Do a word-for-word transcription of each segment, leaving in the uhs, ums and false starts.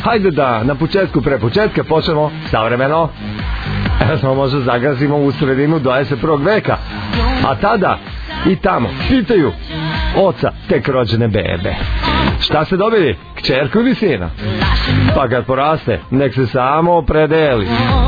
Hajde da na početku pre početka počnemo savremeno. Evo smo možda zagazimo u sredinu dvadeset prvog veka. A tada i tamo pitaju oca tek rođene bebe: šta se dobili, kćerku ili sina? Pa kad poraste, nek se samo opredeli.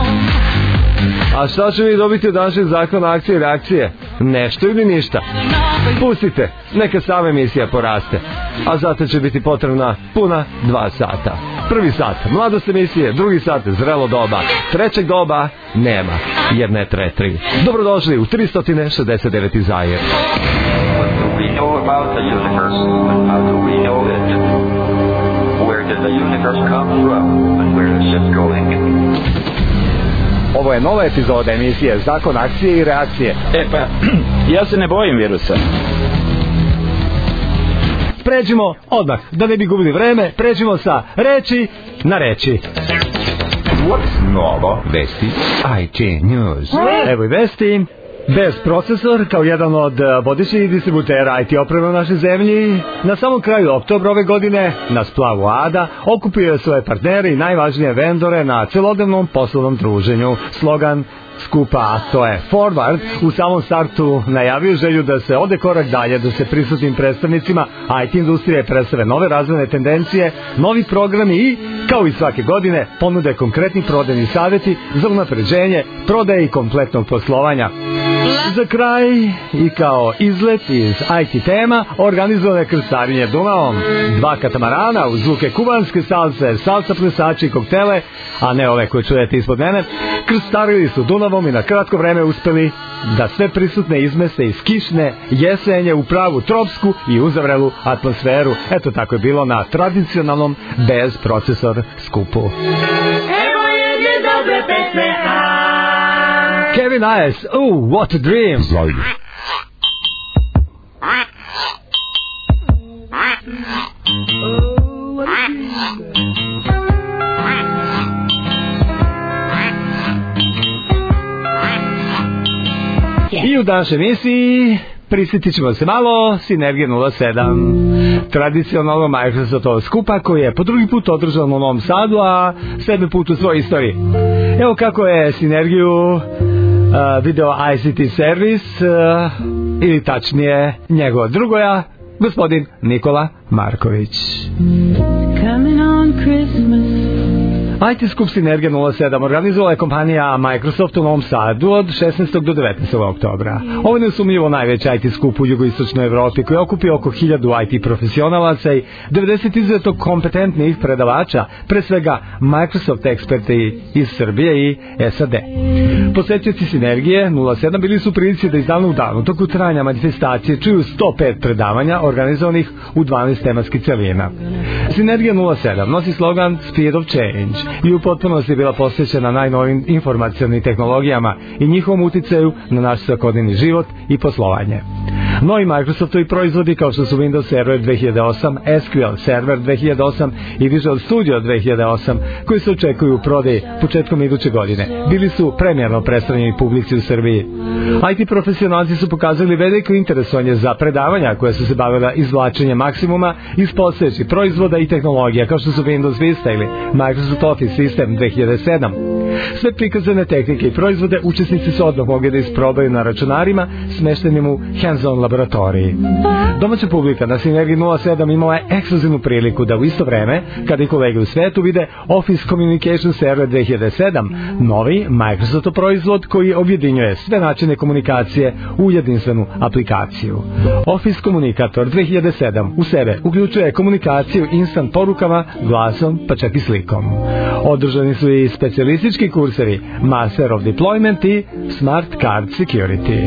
A šta će vi dobiti od današnjeg zakona akcije i reakcije? Nešto ili ništa? Pustite, neka sama emisija poraste. A zato će biti potrebna puna dva sata. Prvi sat mladost emisije, drugi sat zrelo doba, trećeg doba nema, jer ne tre tri. Dobrodošli u tristo šezdeset deveti Zajer. Ovo je nova epizoda emisije Zakon akcije i reakcije. E pa, ja se ne bojim virusa. Pređimo odmah, da ne bi gubili vreme, pređimo sa reči na reči. Novo vesti I T News. Evo i vesti. Bez procesor, kao jedan od vodećih distributera I T opreme u našoj zemlji, na samom kraju oktobra ove godine na splavu Ada okupio je svoje partnere i najvažnije vendore na celodnevnom poslovnom druženju. Slogan skupa, a to je Forward, u samom startu najavio želju da se ode korak dalje, da se prisutnim predstavnicima I T industrije predstave nove razvojne tendencije, novi programi i, kao i svake godine, ponude konkretni prodajni savjeti za unapređenje prodaje i kompletnog poslovanja. Za kraj i kao izlet iz I T tema organizovano je krstarenje Dunavom. Dva katamarana uz zvuke kubanske salse, salsa plesači i koktele, a ne ove koje čujete ispod mene, krstarili su Dunavom i na kratko vreme uspeli da sve prisutne izmeste iz kišne jesenje u pravu tropsku i uzavrelu atmosferu. Eto tako je bilo na tradicionalnom bez procesor skupu. Evo jedne dobre pesme, a... Kevin Ayers, oh, what a dream! Zajer. I u današnjoj emisiji prisjetit ćemo se malo Sinergije nula sedam, tradicionalno Microsoftov skupa koji je po drugi put održan u Novom Sadu, a sedmi put u svojoj istoriji. Evo kako je Sinergiju uh, video I C T servis, uh, ili tačnije njegov drugoja, gospodin Nikola Marković. Coming on Christmas. I T skup Sinergija nula sedam organizovala je kompanija Microsoft u Novom Sadu od šesnaestog do devetnaestog oktobra. Ovo je nesumnjivo najveći I T skup u jugoistočnoj Evropi koji okupi oko hiljadu I T profesionalaca i devedeset izuzetno kompetentnih predavača, pre svega Microsoft eksperti iz Srbije i S A D. Posjetioci Sinergije nula sedam bili su prilici da iz dana u dan u toku trajanja manifestacije čuju sto pet predavanja organizovanih u dvanaest tematskih celina. Sinergija nula sedam nosi slogan Speed of Change i u potpunosti je bila posvećena najnovim informacionim tehnologijama i njihovom uticaju na naš svakodnevni život i poslovanje. Novi Microsoftovi proizvodi kao što su Windows Server dve hiljade osam, S Q L Server dve hiljade osam i Visual Studio dve hiljade osam, koji se očekuju u prodaji početkom iduće godine, bili su premijerno predstavljeni publici u Srbiji. I T profesionalci su pokazali veliko interesovanje za predavanja koja su se bavila izvlačenjem maksimuma iz postojećih proizvoda i tehnologija kao što su Windows Vista ili Microsoft Office System dve hiljade sedam. Sve prikazane tehnike i proizvode učesnici su odmah mogli da isprobaju na računarima smeštenim u hands-on laboratoriji. Domaća publika na Sinergiji nula sedam imala je ekskluzivnu priliku da u isto vreme, kada i kolege u svetu vide Office Communication Server dve hiljade sedam, novi Microsoft proizvod koji objedinjuje sve načine komunikacije u jedinstvenu aplikaciju. Office Komunikator dve hiljade sedam u sebe uključuje komunikaciju instant porukama, glasom pa čak i slikom. Održani su i specijalistički kursevi Master of Deployment i Smart Card Security.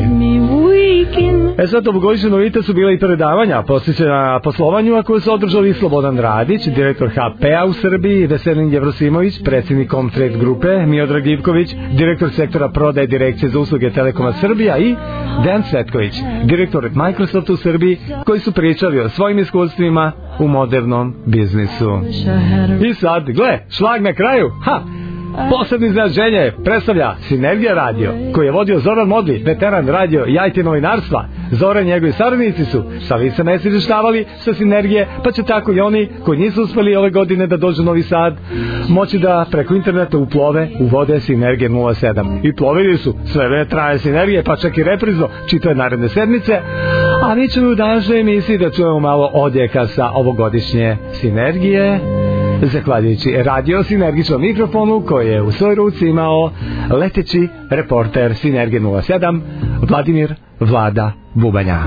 E sad, ovogodišnje novite su bile i predavanja posvećena poslovanju, a koje su održali Slobodan Radić, direktor H P-a u Srbiji, Veselin Jevrosimović, predsjednik Comtrade grupe, Miodrag Ivković, direktor sektora prodaje direkcije za usluge Telekoma Srbija i Dejan Cvetković, direktor Microsofta u Srbiji, koji su pričali o svojim iskustvima u modernom biznisu. I sad, gle, šlag na kraju, ha! Posebno iznenađenje predstavlja Sinergija radio, koji je vodio Zoran Modli, veteran radio i I T novinarstva, Zora i njegovi saradnici su savi se ne izveštavali sa Sinergije, pa će tako i oni koji nisu uspeli ove godine da dođu u Novi Sad moći da preko interneta uplove u vode Sinergije nula sedam. I plovili su sve vreme traje Sinergije, pa čak i reprizno čitave naredne sedmice. A mi ćemo u današnjoj emisiji da čujemo malo odjeka sa ovogodišnje Sinergije, zahvaljujući radio sinergičnom mikrofonu koji je u svojoj ruci imao leteći reporter Sinergije nula sedam Vladimir Vlada Bubanja.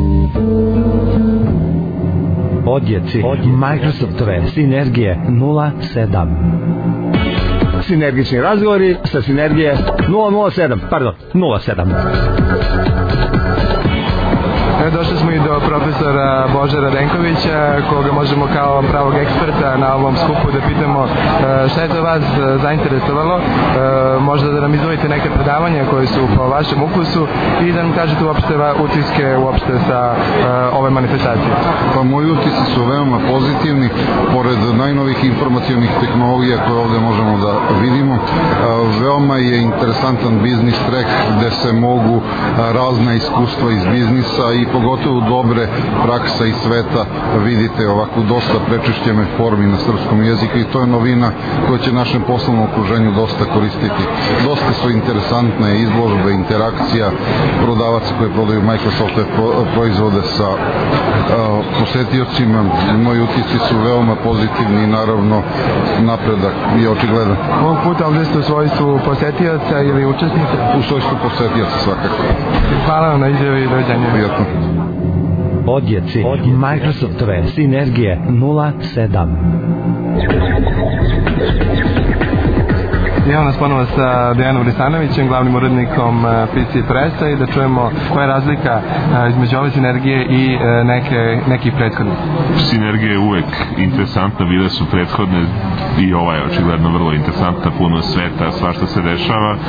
Odjeci Microsoftove Sinergije nula sedam. Sinergični razgovori sa Sinergije nula nula sedam, pardon, nula sedam. Došli smo i do profesora Božara Denkovića, koga možemo kao pravog eksperta na ovom skupu da pitamo šta je to vas zainteresovalo, možda da nam izdvojite neke predavanja koje su po vašem ukusu i da nam kažete uopšte utiske uopšte sa ove manifestacije. Pa moji utisci su veoma pozitivni, pored najnovih informacionih tehnologija koje ovde možemo da vidimo. Veoma je interesantan biznis trek gde se mogu razna iskustva iz biznisa i pogotovo dobre praksa iz sveta vidite ovako dosta prečišćene formi na srpskom jeziku i to je novina koja će našem poslovnom okruženju dosta koristiti. Dosta su interesantne izložbe, interakcija prodavaca koji prodaju Microsoftove proizvode sa uh, posetiocima. Moji utisci su veoma pozitivni i naravno napredak je očigledan. Ovog puta ovdje ste u svojstvu posetioca ili učesnika? U svojstvu posetioca svakako. Hvala vam na izjavi i doviđenja. Prijatno. Odjeci Microsoftove Sinergije nula sedam. Evo nas ponovo sa Dejanom Risanovićem, glavnim urednikom P C Pressa i da čujemo koja je razlika između ove Sinergije i neke, nekih prethodnih. Sinergija je uvek interesantna, bile su prethodne i ova je očigledno vrlo interesantna, puno sveta, svašta se dešava. E,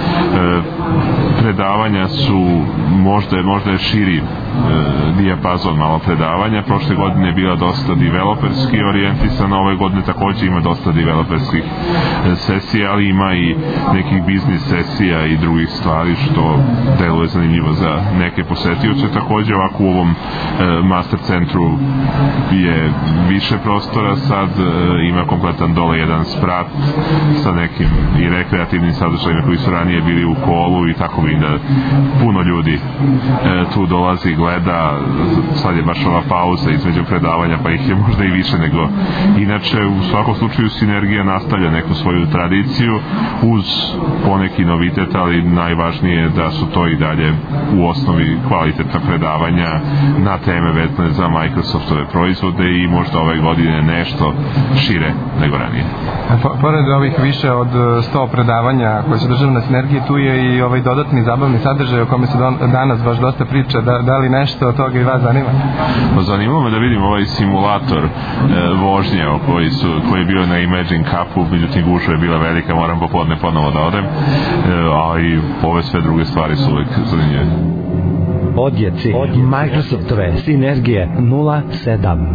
predavanja su možda, možda je širi e, dijapazon malo predavanja. Prošle godine je bila dosta developerski orijentisana, ove godine takođe ima dosta developerskih e, sesija, ali ima i nekih biznis sesija i drugih stvari što deluje zanimljivo za neke posetioce. Takođe ovako u ovom e, master centru je više prostora, sad e, ima kompletan dole jedan sprat sa nekim i rekreativnim sadržajima koji su ranije bili u kolu i tako vidim da puno ljudi e, tu dolazi, gleda, sad je baš ova pauza između predavanja pa ih je možda i više nego inače. U svakom slučaju Sinergija nastavlja neku svoju tradiciju uz poneki novitet, ali najvažnije je da su to i dalje u osnovi kvalitetna predavanja na teme vezane za Microsoftove proizvode i možda ove godine nešto šire nego ranije. Pored ovih više od sto predavanja koje su države na Sinergiji, tu je i ovaj dodatni zabavni sadržaj o kome se danas baš dosta priča. Da, da li nešto od toga i vas zanima? Zanima me da vidim ovaj simulator e, vožnje koji, su, koji je bio na Imagine Cupu, međutim gužva je bila velika, moram popodne ponovo da odem, e, a i ove sve druge stvari su uvijek zanimljive. Odjeci Microsoftove Sinergije nula sedam.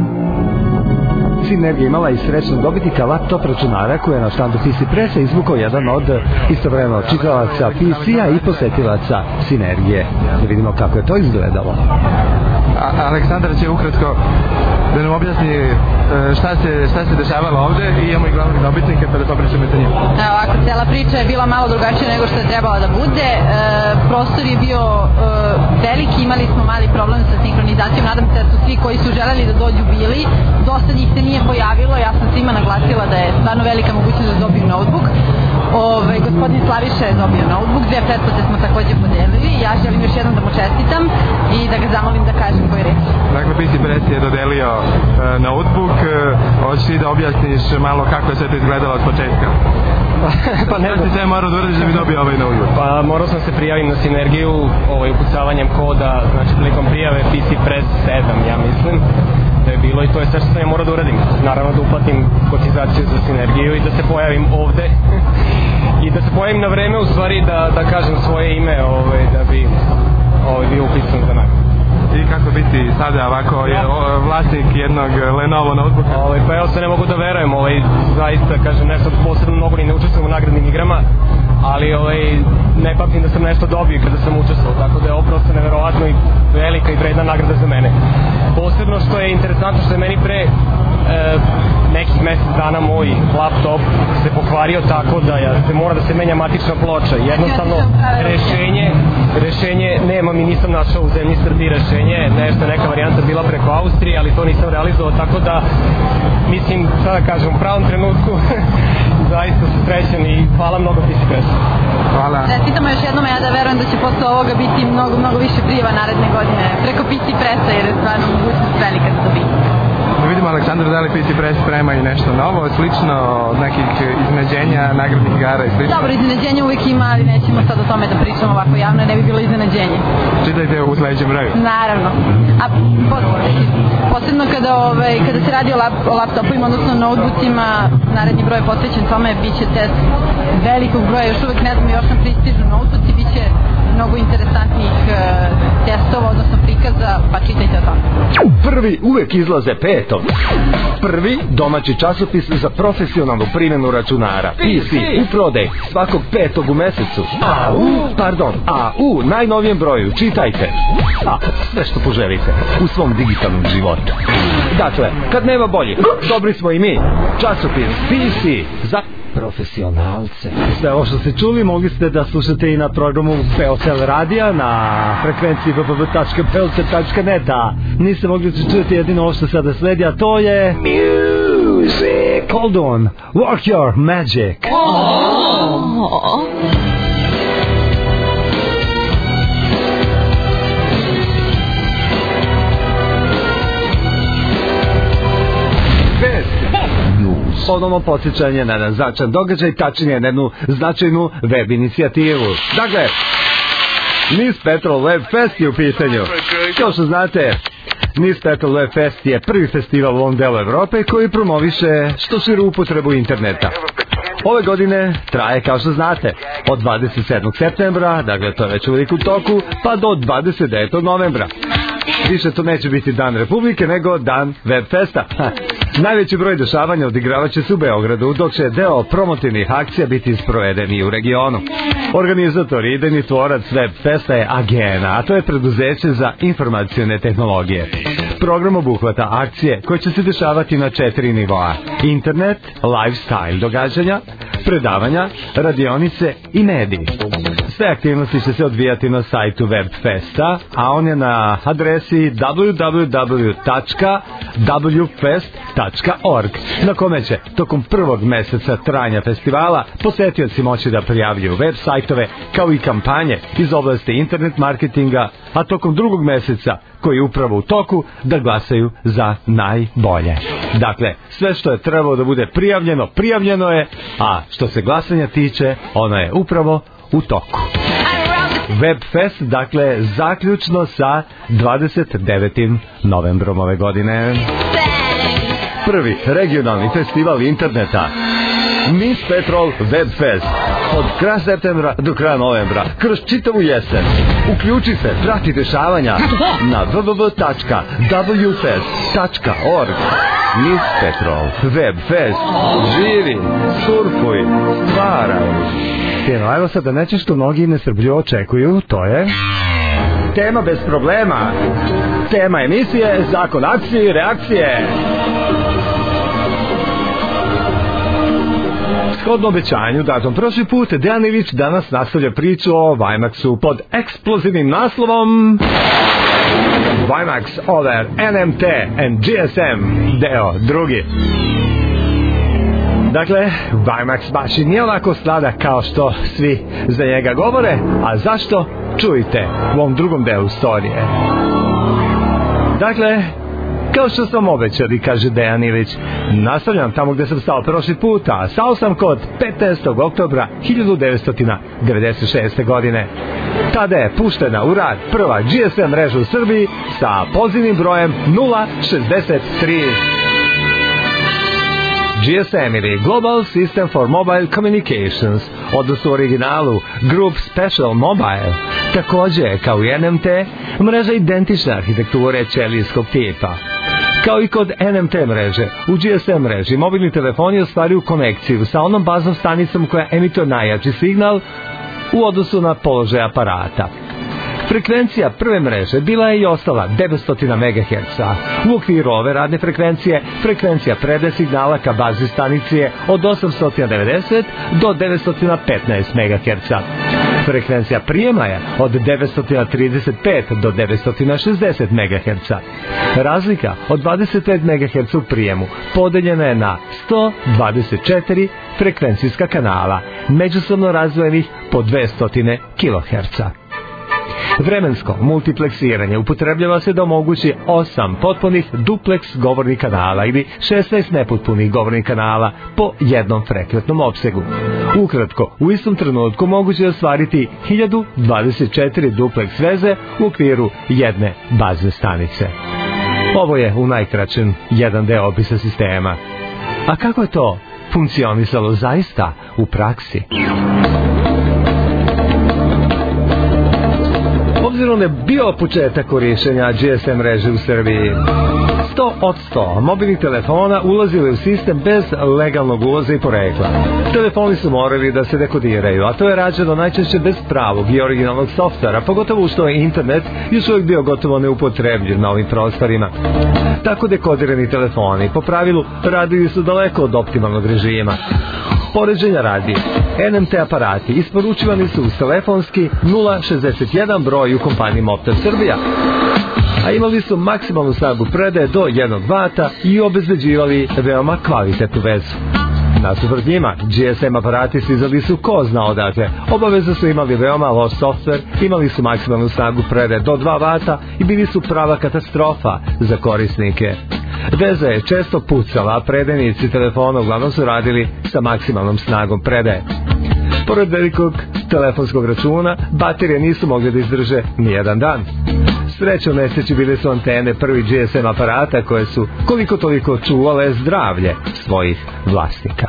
Sinergija imala i srećno dobitnika laptop računara koje je na štandu P C Pressa izvukao jedan od istovremeno čitalaca P C-a i posetilaca Sinergije. Da vidimo kako je to izgledalo. A, Aleksandar će ukratko da nam objasni šta se, šta se dešavalo ovde i imamo i glavnog dobitnika pa da popričamo sa njim. Evo ovako, cela priča je bila malo drugačija nego što je trebala da bude. E, prostor je bio e, veliki, imali smo mali problem sa sinhronizacijom, nadam se da su svi koji su želeli da dođu bili, dosta njih se nije pojavilo, ja sam svima naglasila da je stvarno velika mogućnost da dobiju notebook. Ove, gospodin Slaviša je dobio notebook, dve pretplate smo takođe podelili, ja želim još jednom da mu čestitam i da ga zamolim da kažem koji reč. Dakle, P C Press je dodelio e, notebook, e, hoćeš ti da objasniš malo kako je sve to izgledalo od početka? Pa ne znam. Šta ti sve morao da uradiš da bi dobio ovaj notebook? Pa morao sam se prijavim na Sinergiju ovaj, ukucavanjem koda, znači prilikom prijave P C Press sedam, ja mislim da je bilo i to je sve što sam ja morao da uradim. Naravno da uplatim kotizaciju za Sinergiju i da se pojavim ovde i da se pojavim na vreme u stvari da, da kažem svoje ime ovaj, da bi ovaj, bio upisan za nagradu. I kako biti sada ovako je vlasnik jednog Lenovo notebooka? Ovaj, pa evo se ne mogu da verujem, ovaj, zaista kažem nešto posebno mnogo ni ne učestvujem u nagradnim igrama, ali ovaj, ne pamtim da sam nešto dobio kada sam učestvovao, tako da je ovo prosto neverovatno i velika i vredna nagrada za mene. Posebno što je interesantno što je meni pre e, nekih mesec dana moj laptop se pokvario tako da ja, se mora da se menja matična ploča. Jednostavno rešenje, rešenje nemam i nisam našao u zemlji Srbiji rešenje, nešto neka varijanta bila preko Austrije, ali to nisam realizovao, tako da mislim, sada kažem, u pravom trenutku zaista su srećan i hvala mnogo P C Pressu. Hvala. Čestitamo još jednom, ja da verujem da će posle ovoga biti mnogo, mnogo više prijeva naredne godine preko P C Pressa, jer je stvarno mogućnost velika da dobiti. Da vidimo, Aleksandar, da li P C Press sprema i nešto novo, slično od nekih iznenađenja, nagradnih igara i slično? Dobro, iznenađenja uvek ima, ali nećemo sad o tome da pričamo ovako javno, ne bi bilo iznenađenje. Čitajte u sledećem broju. Naravno. A posebno kada, ovaj, kada se radi o, lap, o laptopima, odnosno notebookima, naredni broj je posvećen tome, bit će test velikog broja, još uvek ne znam, još nam pristižu notebooki, bit će mnogo interesantnih uh, testova, odnosno prikaza, pa čitajte o tome. Prvi uvek izlaze petom. Prvi domaći časopis za profesionalnu primjenu računara. P C u prodaj svakog petog u mesecu. A u, pardon, a u najnovijem broju čitajte. A, sve što poželite u svom digitalnom životu. Dakle, kad nema bolje, dobri smo i mi. Časopis P C za profesionalce. Sve ovo što ste čuli mogli ste da slušate i na programu Beocel radija na frekvenciji w w w tačka beocel tačka net. A niste mogli da čujete jedino ovo što sada sledi, a to je Music. Hold on, work your magic. Oh. Ponovno podsjećanje na jedan značajan događaj, tačnije na jednu značajnu web inicijativu. Dakle, Nice Petrol Web Fest je u pitanju. Kao što znate, Nice Petrol Web Fest je prvi festival u ovom delu Evrope koji promoviše što širu upotrebu interneta. Ove godine traje, kao što znate, od dvadeset sedmog septembra, dakle to je već uvijek u toku, pa do dvadeset devetog novembra. Više to neće biti dan Republike, nego dan Web Festa. Ha. Najveći broj dešavanja odigravaće se u Beogradu, dok će deo promotivnih akcija biti sproveden i u regionu. Organizator i idejni tvorac Web Festa je Agena, a to je preduzeće za informacione tehnologije. Program obuhvata akcije koje će se dešavati na četiri nivoa: internet, lifestyle događanja, predavanja, radionice i mediji. Sve aktivnosti će se odvijati na sajtu Web Festa, a on je na adresi w w w tačka w fest tačka org, na kome će tokom prvog meseca trajanja festivala posetioci moći da prijavljuju web sajtove kao i kampanje iz oblasti internet marketinga, a tokom drugog meseca, koji je upravo u toku, da glasaju za najbolje. Dakle, sve što je trebalo da bude prijavljeno, prijavljeno je, a što se glasanja tiče, ono je upravo u toku. Webfest, dakle, zaključno sa dvadeset devetim novembrom ove godine. Prvi regionalni festival interneta. Nice Petrol Webfest. Od kraja septembra do kraja novembra, kroz čitavu jesen. Uključi se, prati dešavanja na w w w tačka w fest tačka org. Nice Petrol Webfest. Živi, surfuj, stvaraj. Tino, evo sad da neće što mnogi nestrpljivo očekuju, to je tema bez problema. Tema emisije, zakon akcije i reakcije. Shodno obećanju datom prošli put, Dejan Ilić danas nastavlja priču o Vimaxu pod eksplozivnim naslovom Vimax over N M T and G S M, deo drugi. Dakle, Vimax baš i nije onako sladak kao što svi za njega govore, a zašto? Čujte u ovom drugom delu storije. Dakle, kao što sam obećali, kaže Dejan Ilić, nastavljam tamo gde sam stao prošli put, a stao sam kod petnaestog oktobra hiljadu devetsto devedeset šeste. godine. Tada je puštena u rad prva G S M mreža u Srbiji sa pozivnim brojem nula šezdeset tri. G G S M ili Global System for Mobile Communications, odnosno u originalu Group Special Mobile, takođe kao i N M T, mreža identične arhitekture ćelijskog tipa. Kao i kod N M T mreže, u G S M mreži mobilni telefoni ostvaruju konekciju sa onom baznom stanicom koja emituje najjači signal u odnosu na položaj aparata. Frekvencija prve mreže bila je i ostala devetsto megaherca. U okviru ove radne frekvencije, frekvencija predaje signala ka bazi stanici je od osamsto devedeset do devetsto petnaest megaherca. Frekvencija prijema je od devetsto trideset pet do devetsto šezdeset megaherca. Razlika od dvadeset pet megaherca u prijemu podeljena je na sto dvadeset četiri frekvencijska kanala, međusobno razdvojenih po dvesta kiloherca. Vremensko multipleksiranje upotrebljava se da omogući osam potpunih dupleks govornih kanala ili šesnaest nepotpunih govornih kanala po jednom frekventnom opsegu. Ukratko, u istom trenutku moguće je ostvariti hiljadu dvadeset četiri dupleks veze u okviru jedne bazne stanice. Ovo je u najkraćem jedan deo opisa sistema. A kako je to funkcionisalo zaista u praksi? Obzirom je bio početak korišćenja G S M mreže u Srbiji, sto od sto mobilnih telefona ulazili u sistem bez legalnog ulaza i porekla. Telefoni su morali da se dekodiraju, a to je rađeno najčešće bez pravog i originalnog softvera, pogotovo što je internet još uvijek bio gotovo neupotrebljiv na ovim prostorima. Tako dekodirani telefoni po pravilu radili su daleko od optimalnog režima. Poređenja radi, N M T aparati isporučivani su uz telefonski nula šezdeset jedan broj u kompaniji Mobtel Srbija, a imali su maksimalnu snagu predaje do jednog vata i obezbeđivali veoma kvalitetnu vezu. Nasuprot njima, G S M aparati stizali su ko zna odakle, obavezno su imali veoma loš softver, imali su maksimalnu snagu predaje do dva vata i bili su prava katastrofa za korisnike. Veza je često pucala, a predajnici telefona uglavnom su radili sa maksimalnom snagom predaje. Pored velikog telefonskog računa, baterije nisu mogli da izdrže ni jedan dan. Srećom nesreći bile su antene prvi G S M aparata koje su koliko toliko čuvale zdravlje svojih vlasnika.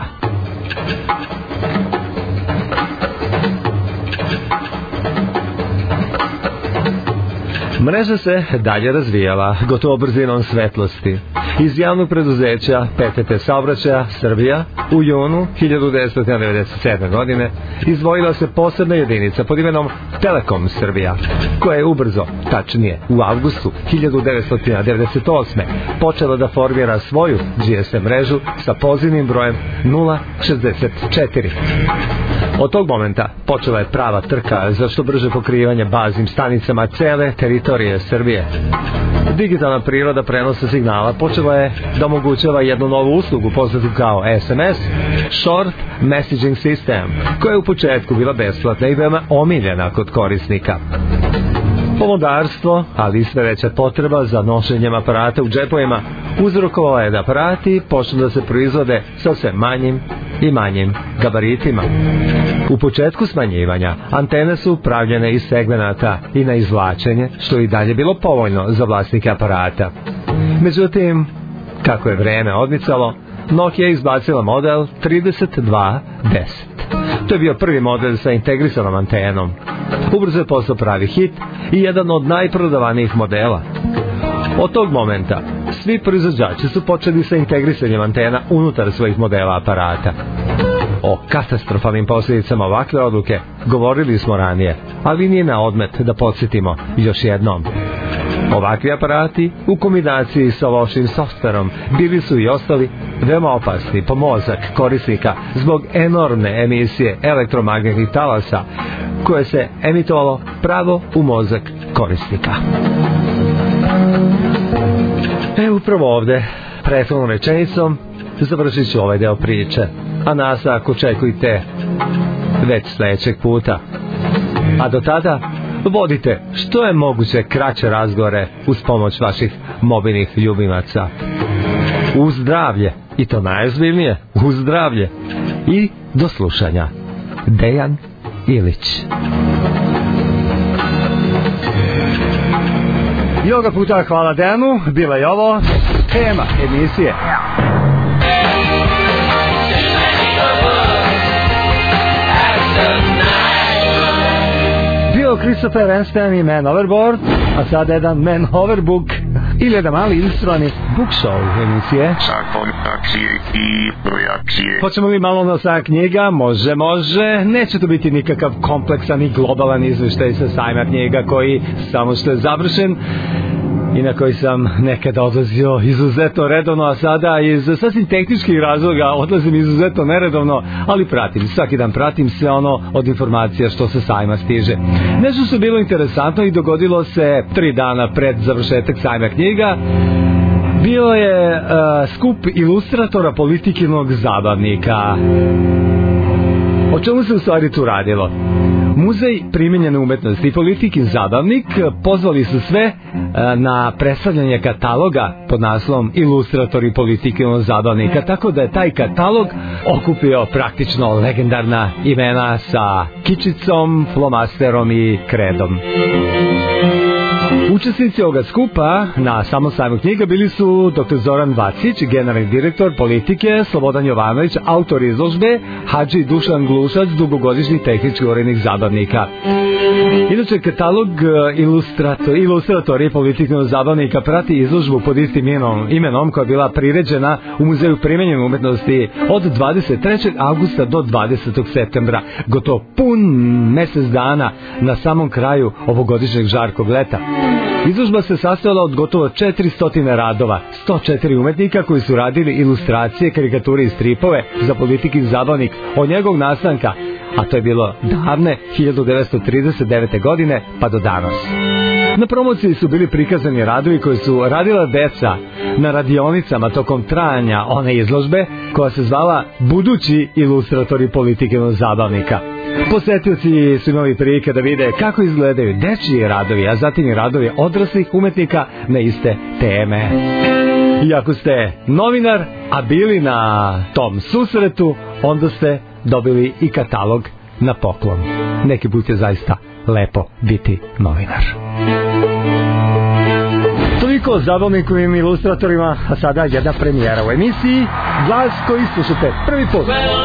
Mreža se dalje razvijala, gotovo brzinom svetlosti. Iz javnog preduzeća P T T saobraćaja Srbija u junu hiljadu devetsto devedeset sedme. godine izdvojila se posebna jedinica pod imenom Telekom Srbija, koja je ubrzo, tačnije u avgustu hiljadu devetsto devedeset osme. počela da formira svoju G S M mrežu sa pozivnim brojem nula šezdeset četiri. Od tog momenta počela je prava trka za što brže pokrivanje baznim stanicama cele teritorije Srbije. Digitalna priroda prenosa signala počela je da omogućava jednu novu uslugu poznatu kao S M S, Short Messaging System, koja je u početku bila besplatna i veoma omiljena kod korisnika. Pomodarstvo, ali i sve veća potreba za nošenjem aparata u džepovima, uzrokovala je da aparati počnu da se proizvode sa sve manjim i manjim gabaritima. U početku smanjivanja, antene su pravljene iz segmenata i na izvlačenje, što je i dalje bilo povoljno za vlasnike aparata. Međutim, kako je vreme odmicalo, Nokia je izbacila model trideset dva deset. To je bio prvi model sa integrisanom antenom. Ubrzo je postao pravi hit i jedan od najprodavanijih modela. Od tog momenta, svi proizvođači su počeli sa integrisanjem antena unutar svojih modela aparata. O katastrofalnim posljedicama ovakve odluke govorili smo ranije, ali nije na odmet da podsjetimo još jednom. Ovakvi aparati, u kombinaciji sa lošim softverom, bili su i ostali veoma opasni po mozak korisnika zbog enormne emisije elektromagnetnih talasa koje se emitovalo pravo u mozak korisnika. E, upravo ovde, prethodnom rečenicom, završit ću ovaj deo priče, a nastavak očekujte već sledećeg puta. A do tada, vodite što je moguće kraće razgovore uz pomoć vaših mobilnih ljubimaca. Uz zdravlje, i to najozbiljnije, uz zdravlje. I do slušanja. Dejan Ilić. I ovoga puta hvala Dejanu, bila je ovo tema emisije. Christopher Einstein i Man Overboard, a sada jedan Man Overbook ili jedan mali ilustrovani book show emisije. Zakon akcije i reakcije. Hoćemo li malo na sajam knjiga? Može, može. Neće to biti nikakav kompleksan i globalan izveštaj sa sajma knjiga koji samo što je završen i na koji sam nekada odlazio izuzetno redovno, a sada iz sasvim tehničkih razloga odlazim izuzetno neredovno, ali pratim, svaki dan pratim sve ono od informacija što se sajma stiže. Nešto što je bilo interesantno i dogodilo se tri dana pred završetak sajma knjiga. Bilo je uh, skup ilustratora Politikinog zabavnika. O čemu se u stvari tu radilo? Muzej primenjene umetnosti i Politikin zabavnik pozvali su sve na predstavljanje kataloga pod naslovom Ilustratori Politikinog zabavnika, tako da je taj katalog okupio praktično legendarna imena sa kičicom, flomasterom i kredom. Učesnici ovoga skupa na samom sajmu knjiga bili su doktor Zoran Vacić, generalni direktor Politike, Slobodan Jovanović, autor izložbe, Hadži Dušan Glušac, dugogodišnji tehnički urednik zabavnika. Inače, katalog ilustrator, ilustratori Politikinog zabavnika prati izložbu pod istim imenom, imenom koja je bila priređena u Muzeju primenjene umetnosti od dvadeset trećeg avgusta do dvadesetog septembra, gotovo pun mesec dana na samom kraju ovogodišnjeg žarkog leta. Izložba se sastojala od gotovo četiristo radova, sto četiri umetnika koji su radili ilustracije, karikature i stripove za Politikin zabavnik od njegovog nastanka, a to je bilo davne hiljadu devetsto trideset devete. godine pa do danas. Na promociji su bili prikazani radovi koji su radila deca na radionicama tokom trajanja one izložbe koja se zvala Budući ilustratori Politikinog zabavnika. Posetioci su imali prilike da vide kako izgledaju dečiji radovi, a zatim i radovi odraslih umetnika na iste teme. I ako ste novinar, a bili na tom susretu, onda ste dobili i katalog na poklon. Neki put je zaista lepo biti novinar. Toliko o zabavnikovim ilustratorima, a sada jedna premijera u emisiji, glas koji slušate prvi put.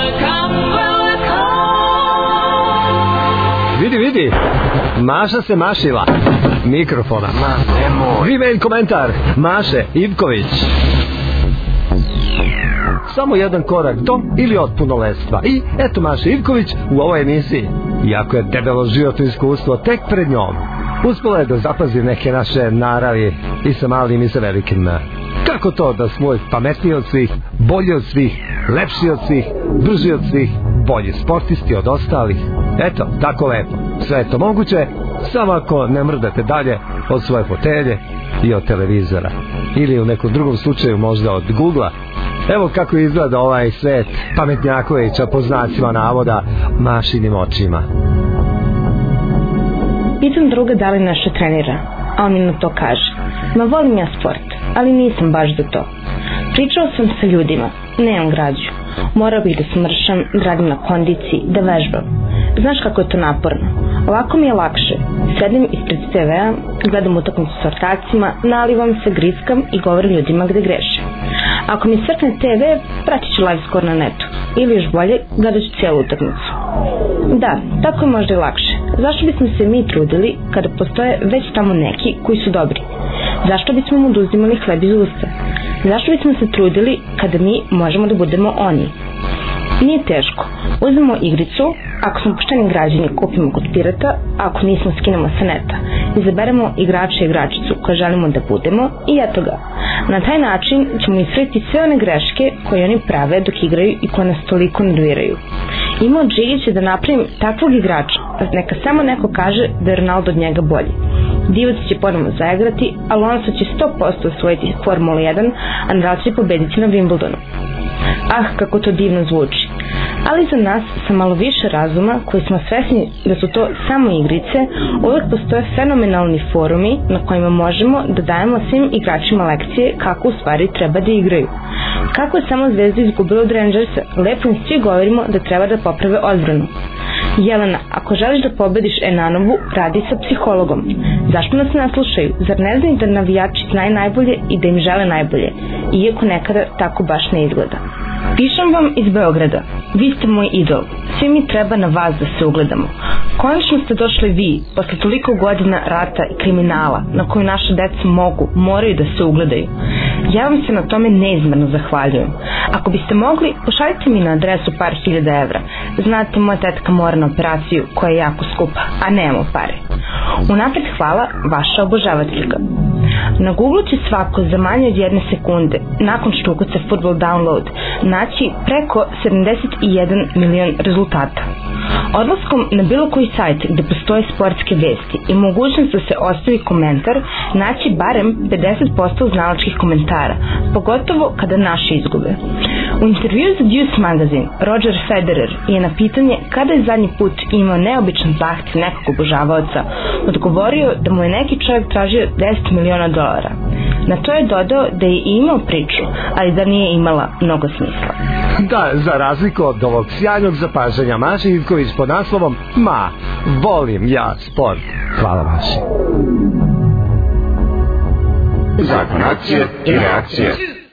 Vidi, vidi, Maša se mašila mikrofona. Ma, nemoj. Email komentar, Maše Ivković. Samo jedan korak do ili od punoletstva. I eto Maša Ivković u ovoj emisiji. Iako je debelo životno iskustvo tek pred njom, uspela je da zapazi neke naše naravi i sa malim i sa velikim. Kako to da smo pametniji od svih, bolji od svih, lepši od svih, brži od svih, bolji sportisti od ostalih? Eto, tako lepo. Sve je to moguće, samo ako ne mrdate dalje od svoje fotelje i od televizora. Ili u nekom drugom slučaju možda od Google-a. Evo kako izgleda ovaj svet pametnjakovića po znacima navoda Mašinim očima. Pitam druga da li nešto trenira, a on mi na to kaže: ma volim ja sport, ali nisam baš za to. Pričao sam sa ljudima, nemam građu. Morao bih da smršam, da radim na kondiciji, da vežbam. Znaš kako je to naporno. Ovako mi je lakše. Sedim ispred te vea, gledam utakmicu s ortacima, nalivam se, griskam i govorim ljudima gde greše. Ako mi crkne te ve, pratit ću live score na netu. Ili još bolje, gledat ću cijelu utakmicu. Da, tako je možda i lakše. Zašto bismo se mi trudili kada postoje već tamo neki koji su dobri? Zašto bismo mu oduzimali hleb iz usta? Zašto bismo se trudili kada mi možemo da budemo oni? Nije teško. Uzmemo igricu, ako smo pošteni građani kupimo kod pirata, a ako nismo skinemo sa neta. Izaberemo igrača i igračicu koje želimo da budemo i eto ga. Na taj način ćemo ispraviti sve one greške koje oni prave dok igraju i koje nas toliko nerviraju. Ima od Žigića da napravim takvog igrača, neka samo neko kaže da je Ronaldo od njega bolji. Divac će ponovno zaigrati, Alonso će sto posto osvojiti Formula jedan, a Nadal će pobediti na Wimbledonu. Ah, kako to divno zvuči. Ali za nas sa malo više razuma, koji smo svesni da su to samo igrice, uvek postoje fenomenalni forumi na kojima možemo da dajemo svim igračima lekcije kako u stvari treba da igraju. Kako je samo Zvezda izgubila od Rangersa, lepo im svi govorimo da treba da poprave odbranu. Jelena, ako želiš da pobediš Enanovu, radi sa psihologom. Zašto nas ne slušaju? Zar ne znaju da navijači znaju najbolje i da im žele najbolje, iako nekada tako baš ne izgleda? Pišem vam iz Beograda. Vi ste moj idol. Svi mi treba na vas da se ugledamo. Konačno ste došli vi, posle toliko godina rata i kriminala, na koju naše deca mogu, moraju da se ugledaju. Ja vam se na tome neizmerno zahvaljujem. Ako biste mogli, pošaljite mi na adresu par hiljada evra. Znate, moja tetka mora na operaciju koja je jako skupa, a nemamo pare. Unapred hvala, vaša obožavateljka. Na Google će svako za manje od jedne sekunde, nakon što ukuca Football Download, naći preko sedamdeset jedan milion rezultata. Odlaskom na bilo koji sajt gde postoje sportske vesti i mogućnost da se ostavi komentar, naći barem pedeset posto znalačkih komentara, pogotovo kada naši izgube. U intervju za Deuce Magazine, Roger Federer je na pitanje kada je zadnji put imao neobičan zahtev nekog obožavaoca odgovorio da mu je neki čovjek tražio deset miliona dolara. Na to je dodao da je imao priču, ali da nije imala mnogo smisla. Da, za razliku od ovog sjajnog zapažanja Maši Ivković pod naslovom Ma, volim ja sport. Hvala Maši. Zakon akcije i reakcije.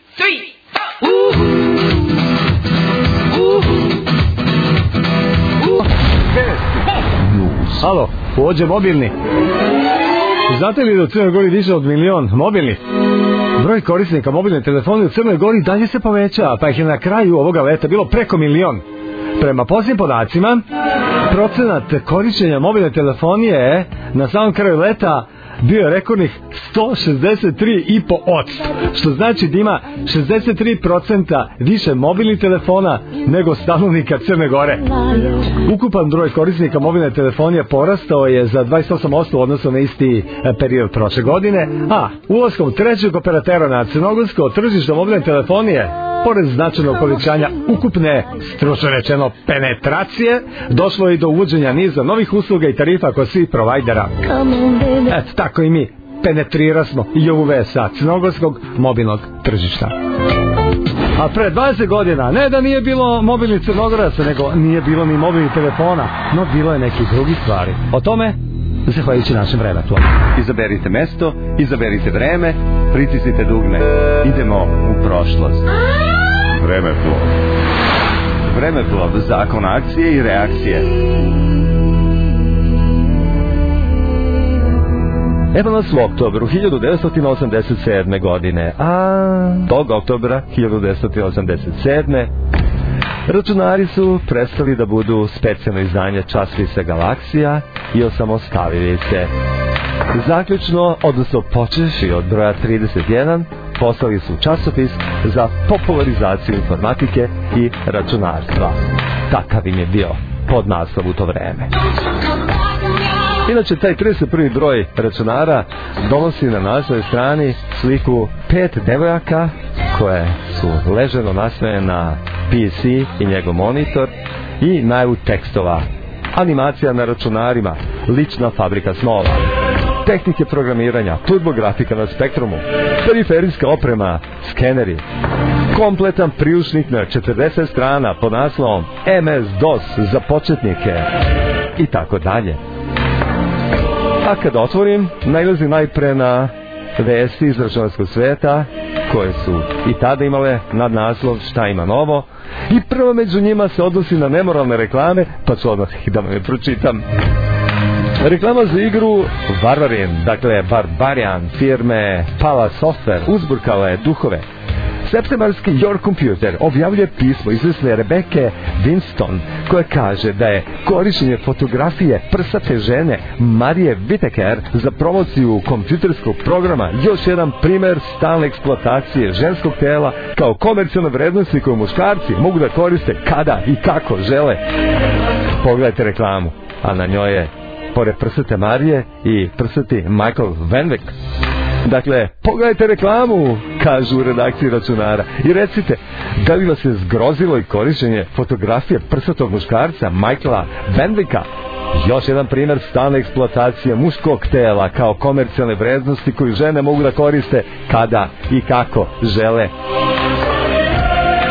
Alo, uvođe mobilni. Znate li da u Crnoj Gori više od milion mobilnih? Broj korisnika mobilne telefonije u Crnoj Gori dalje se povećava, pa ih je na kraju ovoga leta bilo preko milion. Prema posljednjim podacima, procenat korišćenja mobilne telefonije je na samom kraju leta bio rekordnih sto šezdeset tri zarez pet posto, što znači da ima šezdeset tri posto više mobilnih telefona nego stanovnika Crne Gore. Ukupan broj korisnika mobilne telefonije porastao je za dvadeset osam posto u odnosu na isti period prošle godine, a ulaskom trećeg operatera na crnogorsko tržište mobilne telefonije, pored značajnog povećanja ukupne, stručno rečeno, penetracije, došlo je i do uvođenja niza novih usluga i tarifa kod svih provajdera. Eto, tako i mi penetrirasmo i ovu vest sa crnogorskog mobilnog tržišta. A pre dvadeset godina, ne da nije bilo mobilnih Crnogoraca, nego nije bilo ni mobilnih telefona, no bilo je nekih drugih stvari. O tome, zahvaljujući našem vremetlovu. Izaberite mesto, izaberite vreme, pritisnite dugme. Idemo u prošlost. Vremeplov. Vremeplov, zakon akcije i reakcije. Evo nas u oktobru hiljadu devetsto osamdeset sedme godine, a tog oktobra hiljadu devetsto osamdeset sedme računari su prestali da budu specijalno izdanje časopisa Galaksija i osamostalili se. Zaključno, odnosno počevši od broja trideset jedan, poslali su časopis za popularizaciju informatike i računarstva. Takav im je bio podnaslov u to vreme. Inače, taj trideset prvi broj računara donosi na naslovnoj strani sliku pet devojaka koje su leženo nasmejene na P C i njegov monitor i najavu tekstova. Animacija na računarima, lična fabrika snova, tehnike programiranja, turbografika na spektrumu, periferijska oprema, skeneri, kompletan priručnik na četrdeset strana pod naslovom M S DOS za početnike i tako dalje. A kad otvorim, nailazim najpre na vesti iz računarskog sveta, koje su i tada imale nadnaslov šta ima novo, i prvo među njima se odnosi na nemoralne reklame, pa ću odmah da vam je pročitam. Reklama za igru Varvarin, dakle Barbarian firme Pala Software, uzburkala je duhove. Septembarski Your Computer objavljuje pismo izvesne Rebeke Winston, koja kaže da je korišćenje fotografije prsate žene Marije Whittaker za promociju kompjuterskog programa još jedan primer stalne eksploatacije ženskog tela kao komercijalne vrednosti koje muškarci mogu da koriste kada i kako žele. Pogledajte reklamu, a na njoj je pored prsate Marije i prsati Michael Van Wyck. Dakle, pogledajte reklamu, kažu u redakciji računara, i recite, da li vas je zgrozilo i korišćenje fotografije prsatog muškarca Michaela Van Wycka? Još jedan primjer stalne eksploatacije muškog tela kao komercijalne vrednosti koju žene mogu da koriste kada i kako žele.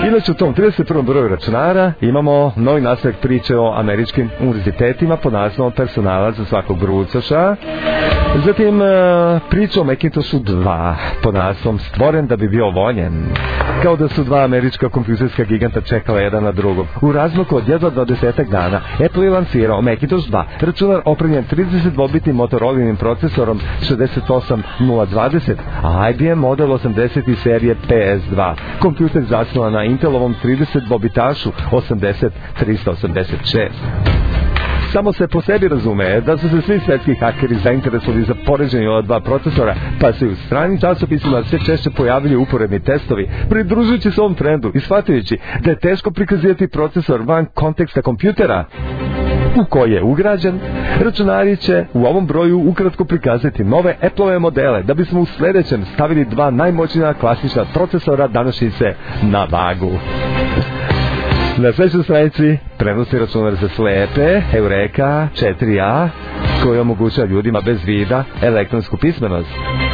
Inače u tom trideset prvom broju računara imamo novi nastavak priče o američkim univerzitetima pod naslovom Personala za svakog brucoša. Zatim priča o Macintoshu dva pod naslovom Stvoren da bi bio voljen. Kao da su dva američka kompjuterska giganta čekala jedan na drugog. U razmaku od jedva dvadesetak dana Apple je lansirao Macintosh dva, računar opremljen trideset dvobitnim Motorolinim procesorom šezdeset osam nula dvadeset, a I B M model osamdeset serije P S dva. Kompjuter zasnovan na Intelovom trideset dvobitašu osamdeset trista osamdeset šest. Samo se po sebi razume da su se svi svetski hakeri zainteresovali za poređenje ova dva procesora, pa se u stranim časopisima sve češće pojavljaju uporedni testovi, pridružujući se ovom trendu i shvatajući da je teško prikazivati procesor van konteksta kompjutera u koji je ugrađen. Računari će u ovom broju ukratko prikazati nove Apple-ove modele da bismo u sledećem stavili dva najmoćnija klasična procesora današnjice na vagu. Na sledećoj stranici prenosni računar za slepe Eureka četiri A koji omogućava ljudima bez vida elektronsku pismenost.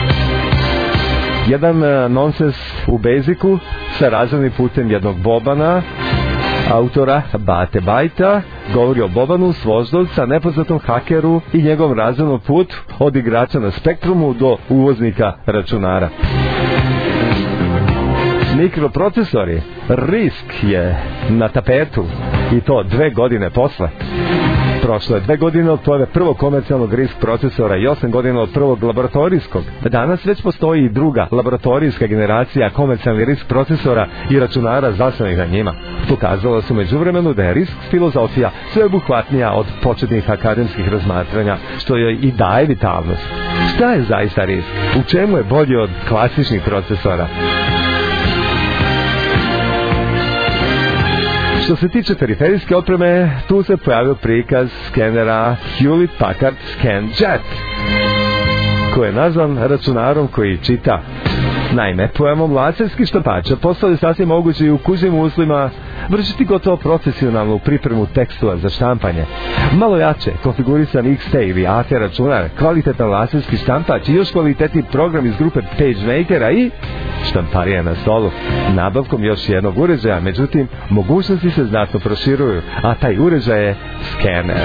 Jedan nonsens u Basicu sa razvojnim putem jednog Bobana, autora Bate Bajta, govori o Bobanu s Voždovca, nepoznatom hakeru i njegovom razvojnom putu od igrača na Spektrumu do uvoznika računara. Mikroprocesori, risk je na tapetu i to dve godine posle. Prošlo je dve godine od pojave prvog komercijalnog risk procesora i osam godina od prvog laboratorijskog. Danas već postoji i druga laboratorijska generacija komercijalnih risk procesora i računara zasnovanih na njima. Pokazalo se međuvremenu da je risk filozofija sveobuhvatnija od početnih akademskih razmatranja, što joj i daje vitalnost. Šta je zaista risk? U čemu je bolji od klasičnih procesora? Što se tiče periferijske opreme, tu se pojavio prikaz skenera Hewlett Packard ScanJet, koji je nazvan računarom koji čita. Naime, pojamom laserskih štampača postali sasvim moguće i u kućnim uslovima vršiti gotovo profesionalnu pripremu tekstova za štampanje. Malo jače, konfigurisan X T ili A T računar, kvalitetan laserski štampač i još kvalitetni program iz grupe PageMakera i štamparija na stolu. Nabavkom još jednog uređaja, međutim, mogućnosti se znatno proširuju, a taj uređaj je skener.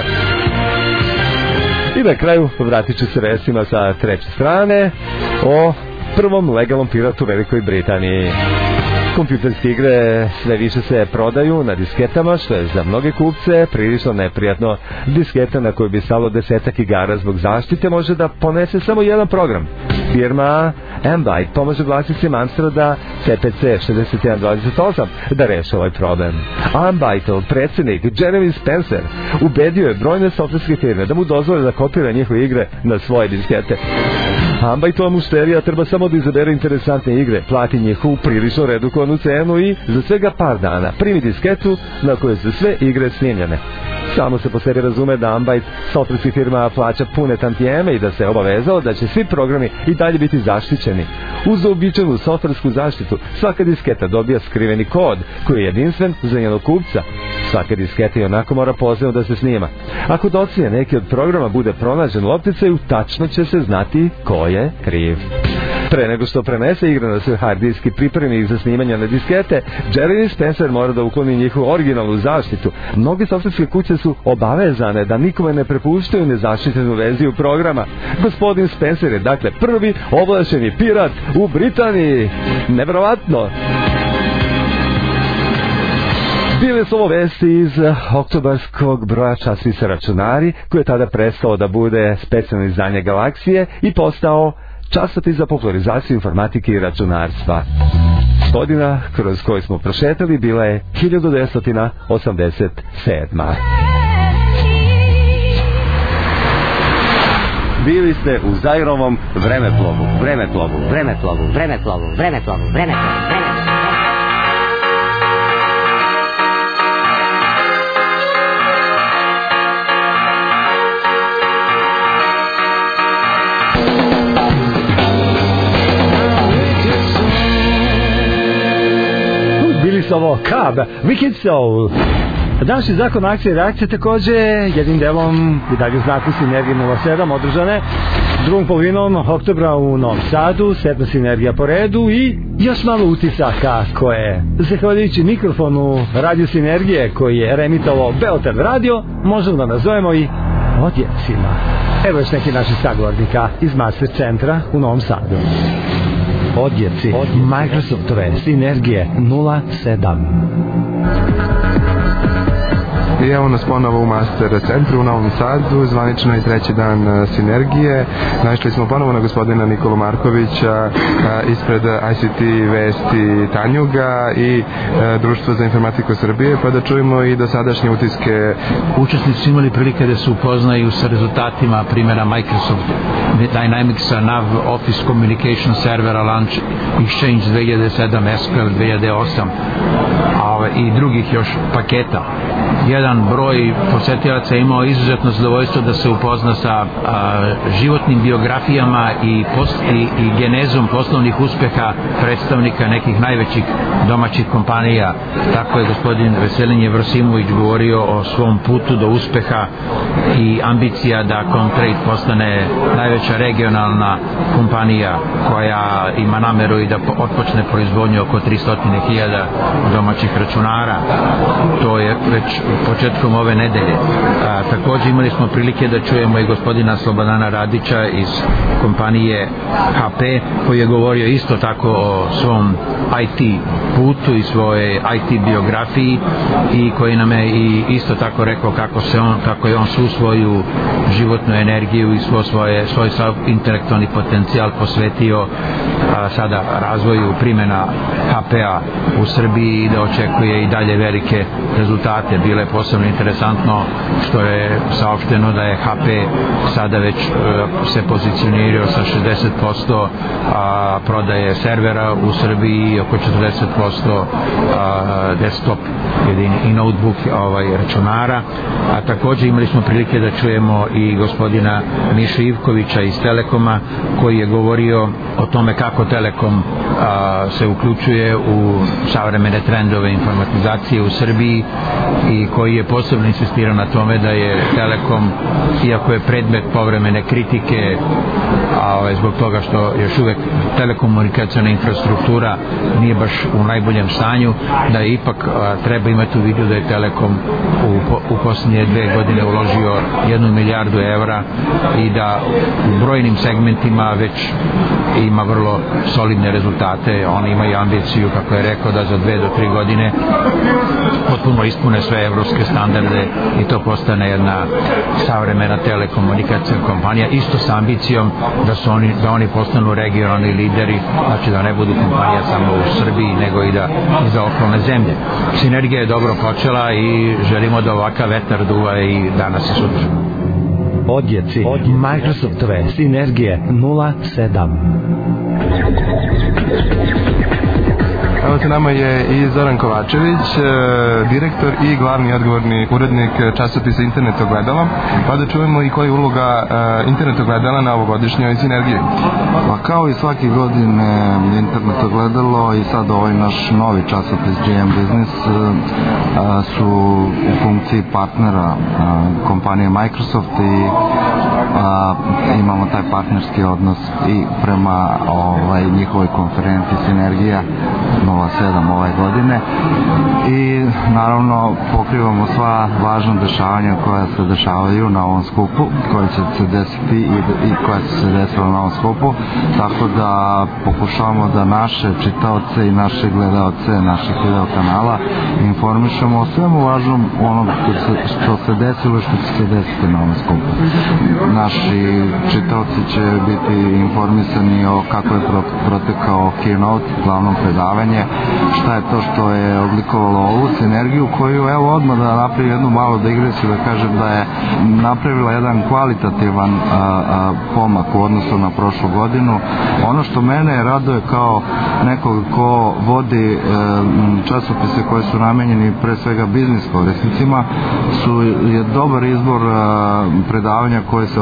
I na kraju vratit ću se vestima sa treće strane o prvom legalnom piratu u Velikoj Britaniji. Kompjuterske igre sve više se prodaju na disketama, što je za mnoge kupce prilično neprijatno. Disketa na kojoj bi stalo desetak igara zbog zaštite može da ponese samo jedan program. Firma Ambyte pomaže vlasnicima Amstrada C P C šezdeset jedan dvadeset osam da reše ovaj problem. Ambyte, predsjednik Jeremy Spencer, ubedio je brojne softverske firme da mu dozvole da kopira njihove igre na svoje diskete. Ambyteova mušterija treba samo da izabere interesantne igre, plati njihovu prilično redukovanu cenu i za svega par dana primi disketu na kojoj su sve igre snimljene. Samo se po sebi razume da Ambyte softverska firma plaća pune tantijeme i da se obavezao da će svi programi i dalje biti zaštićeni. Uz uobičajenu softversku zaštitu, svaka disketa dobija skriveni kod koji je jedinstven za njenog kupca. Svaka disketa i onako mora posebno da se snima. Ako docije neki od programa bude pronađen u opticaju, tačno će se znati ko je kriv. Pre nego što prenese igre na svoj hard disk i pripremi ih za snimanje na diskete, Jeremy Spencer mora da ukloni njihovu originalnu zaštitu. Mnogi softverske kuće su obavezane da nikome ne prepuštaju nezaštićenu verziju programa. Gospodin Spencer je dakle prvi ovlašćeni pirat u Britaniji. Neverovatno! Bile su ovo vesti iz oktobarskog broja časopisa Računari, koji je tada prestao da bude specijalno izdanje Galaksije i postao časopis za popularizaciju informatike i računarstva. Godina kroz koju smo prošetali bila je hiljadu devetsto osamdeset sedma. Bili ste u Zairovom vremeplovu, vremeplovu, vremeplovu, vremeplovu, vremeplovu, vremeplovu, vremeplovu. Bili su ovo Cab, Wicked Soul. Današnji zakon akcije i reakcije takođe jednim delom i dalje u znaku Sinergije nula sedam održane drugom polovinom oktobra u Novom Sadu, sedma Sinergija po redu i još malo utisaka koje, zahvaljujući mikrofonu Radio Sinergije koji je reemitovao Beotel radio, možemo da nazovemo i odjecima. Evo još neki naših sagovornika iz Master centra u Novom Sadu. Odjeci, Microsoftove Sinergije nula sedam. I evo nas ponovo u Master centru u Novom Sadu, zvanično i treći dan Sinergije. Našli smo ponovo na gospodina Nikolu Markovića ispred I C T Vesti Tanjuga i Društva za informatiku Srbije, pa da čujemo i dosadašnje utiske. Učesnici su imali prilike da se upoznaju sa rezultatima primjera Microsoft Dynamicsa, Nav, Office Communication Servera, Launch Exchange dve hiljade sedam, S Q L dve hiljade osam i drugih još paketa. Jedan broj posetilaca je imao izuzetno zadovoljstvo da se upozna sa a, životnim biografijama i, post, i, i genezom poslovnih uspeha predstavnika nekih najvećih domaćih kompanija. Tako je gospodin Veselin Jevrosimović govorio o svom putu do uspeha i ambicija da Comtrade postane najveća regionalna kompanija koja ima nameru i da otpočne proizvodnju oko tristo hiljada domaćih računara. To je već početkom ove nedelje. A, također imali smo prilike da čujemo i gospodina Slobodana Radića iz kompanije H P koji je govorio isto tako o svom I T putu i svoje I T biografiji i koji nam je i isto tako rekao kako se on, kako je on svu svoju životnu energiju i svo svoje, svoj sav intelektualni potencijal posvetio a, sada razvoju primjena H P-a u Srbiji i da očekuje i dalje velike rezultate. Bilo je posebno interesantno što je saopšteno da je H P sada već e, se pozicionirao sa šezdeset posto a, prodaje servera u Srbiji i oko četrdeset posto a, desktop i notebook ovaj, računara. A također imali smo prilike da čujemo i gospodina Mišu Ivkovića iz Telekoma koji je govorio o tome kako Telekom a, se uključuje u savremene trendove informatizacije u Srbiji i koji je posebno insistirao na tome da je Telekom, iako je predmet povremene kritike a, ovaj, zbog toga što još uvek telekomunikacijna infrastruktura nije baš u najboljem stanju, da je ipak a, treba imati u vidu da je Telekom u, u posljednje dve godine uložio jednu milijardu evra i da u brojnim segmentima već ima vrlo solidne rezultate. Oni imaju ambiciju, kako je rekao, da za dve do tri godine potpuno ispune sve evropske standarde i to postane jedna savremena telekomunikacijna kompanija, isto sa ambicijom da su oni, da oni postanu regionalni lideri, znači da ne budu kompanija samo u Srbiji nego i da i za okolne zemlje. Sinergija je dobro počela i želimo da ovakav vetar duva i danas i sutra. Odjeci, Odjeci. Microsoftove Sinergije nula sedam. Evo sa nama je i Zoran Kovačević, direktor i glavni odgovorni urednik časopisa Internet ogledalo, pa da čujemo i koja je uloga Internet ogledala na ovogodišnjoj Sinergiji. Pa kao i svaki godine Internet ogledalo i sad ovaj naš novi časopis G M Business su u funkciji partnera kompanije Microsoft i a, imamo taj partnerski odnos i prema ovaj, njihovoj konferenciji Sinergija nula sedam ove godine i naravno pokrivamo sva važna dešavanja koja se dešavaju na ovom skupu, koja će se desiti i, i koja će se desila na ovom skupu, tako da pokušavamo da naše čitaoce i naše gledaoce naših video kanala informišemo o svemu važnom onom što se desilo i što će se desiti na ovom skupu. Naši čitaoci će biti informisani o kako je protekao keynote, glavno predavanje, šta je to što je oblikovalo ovu sinergiju koju, evo odmah da napravim jednu malu digresiju, da kažem da je napravila jedan kvalitativan a, a, pomak u odnosu na prošlu godinu. Ono što mene raduje kao nekog ko vodi e, časopise koje su namenjeni pre svega biznis korisnicima su je dobar izbor a, predavanja koje se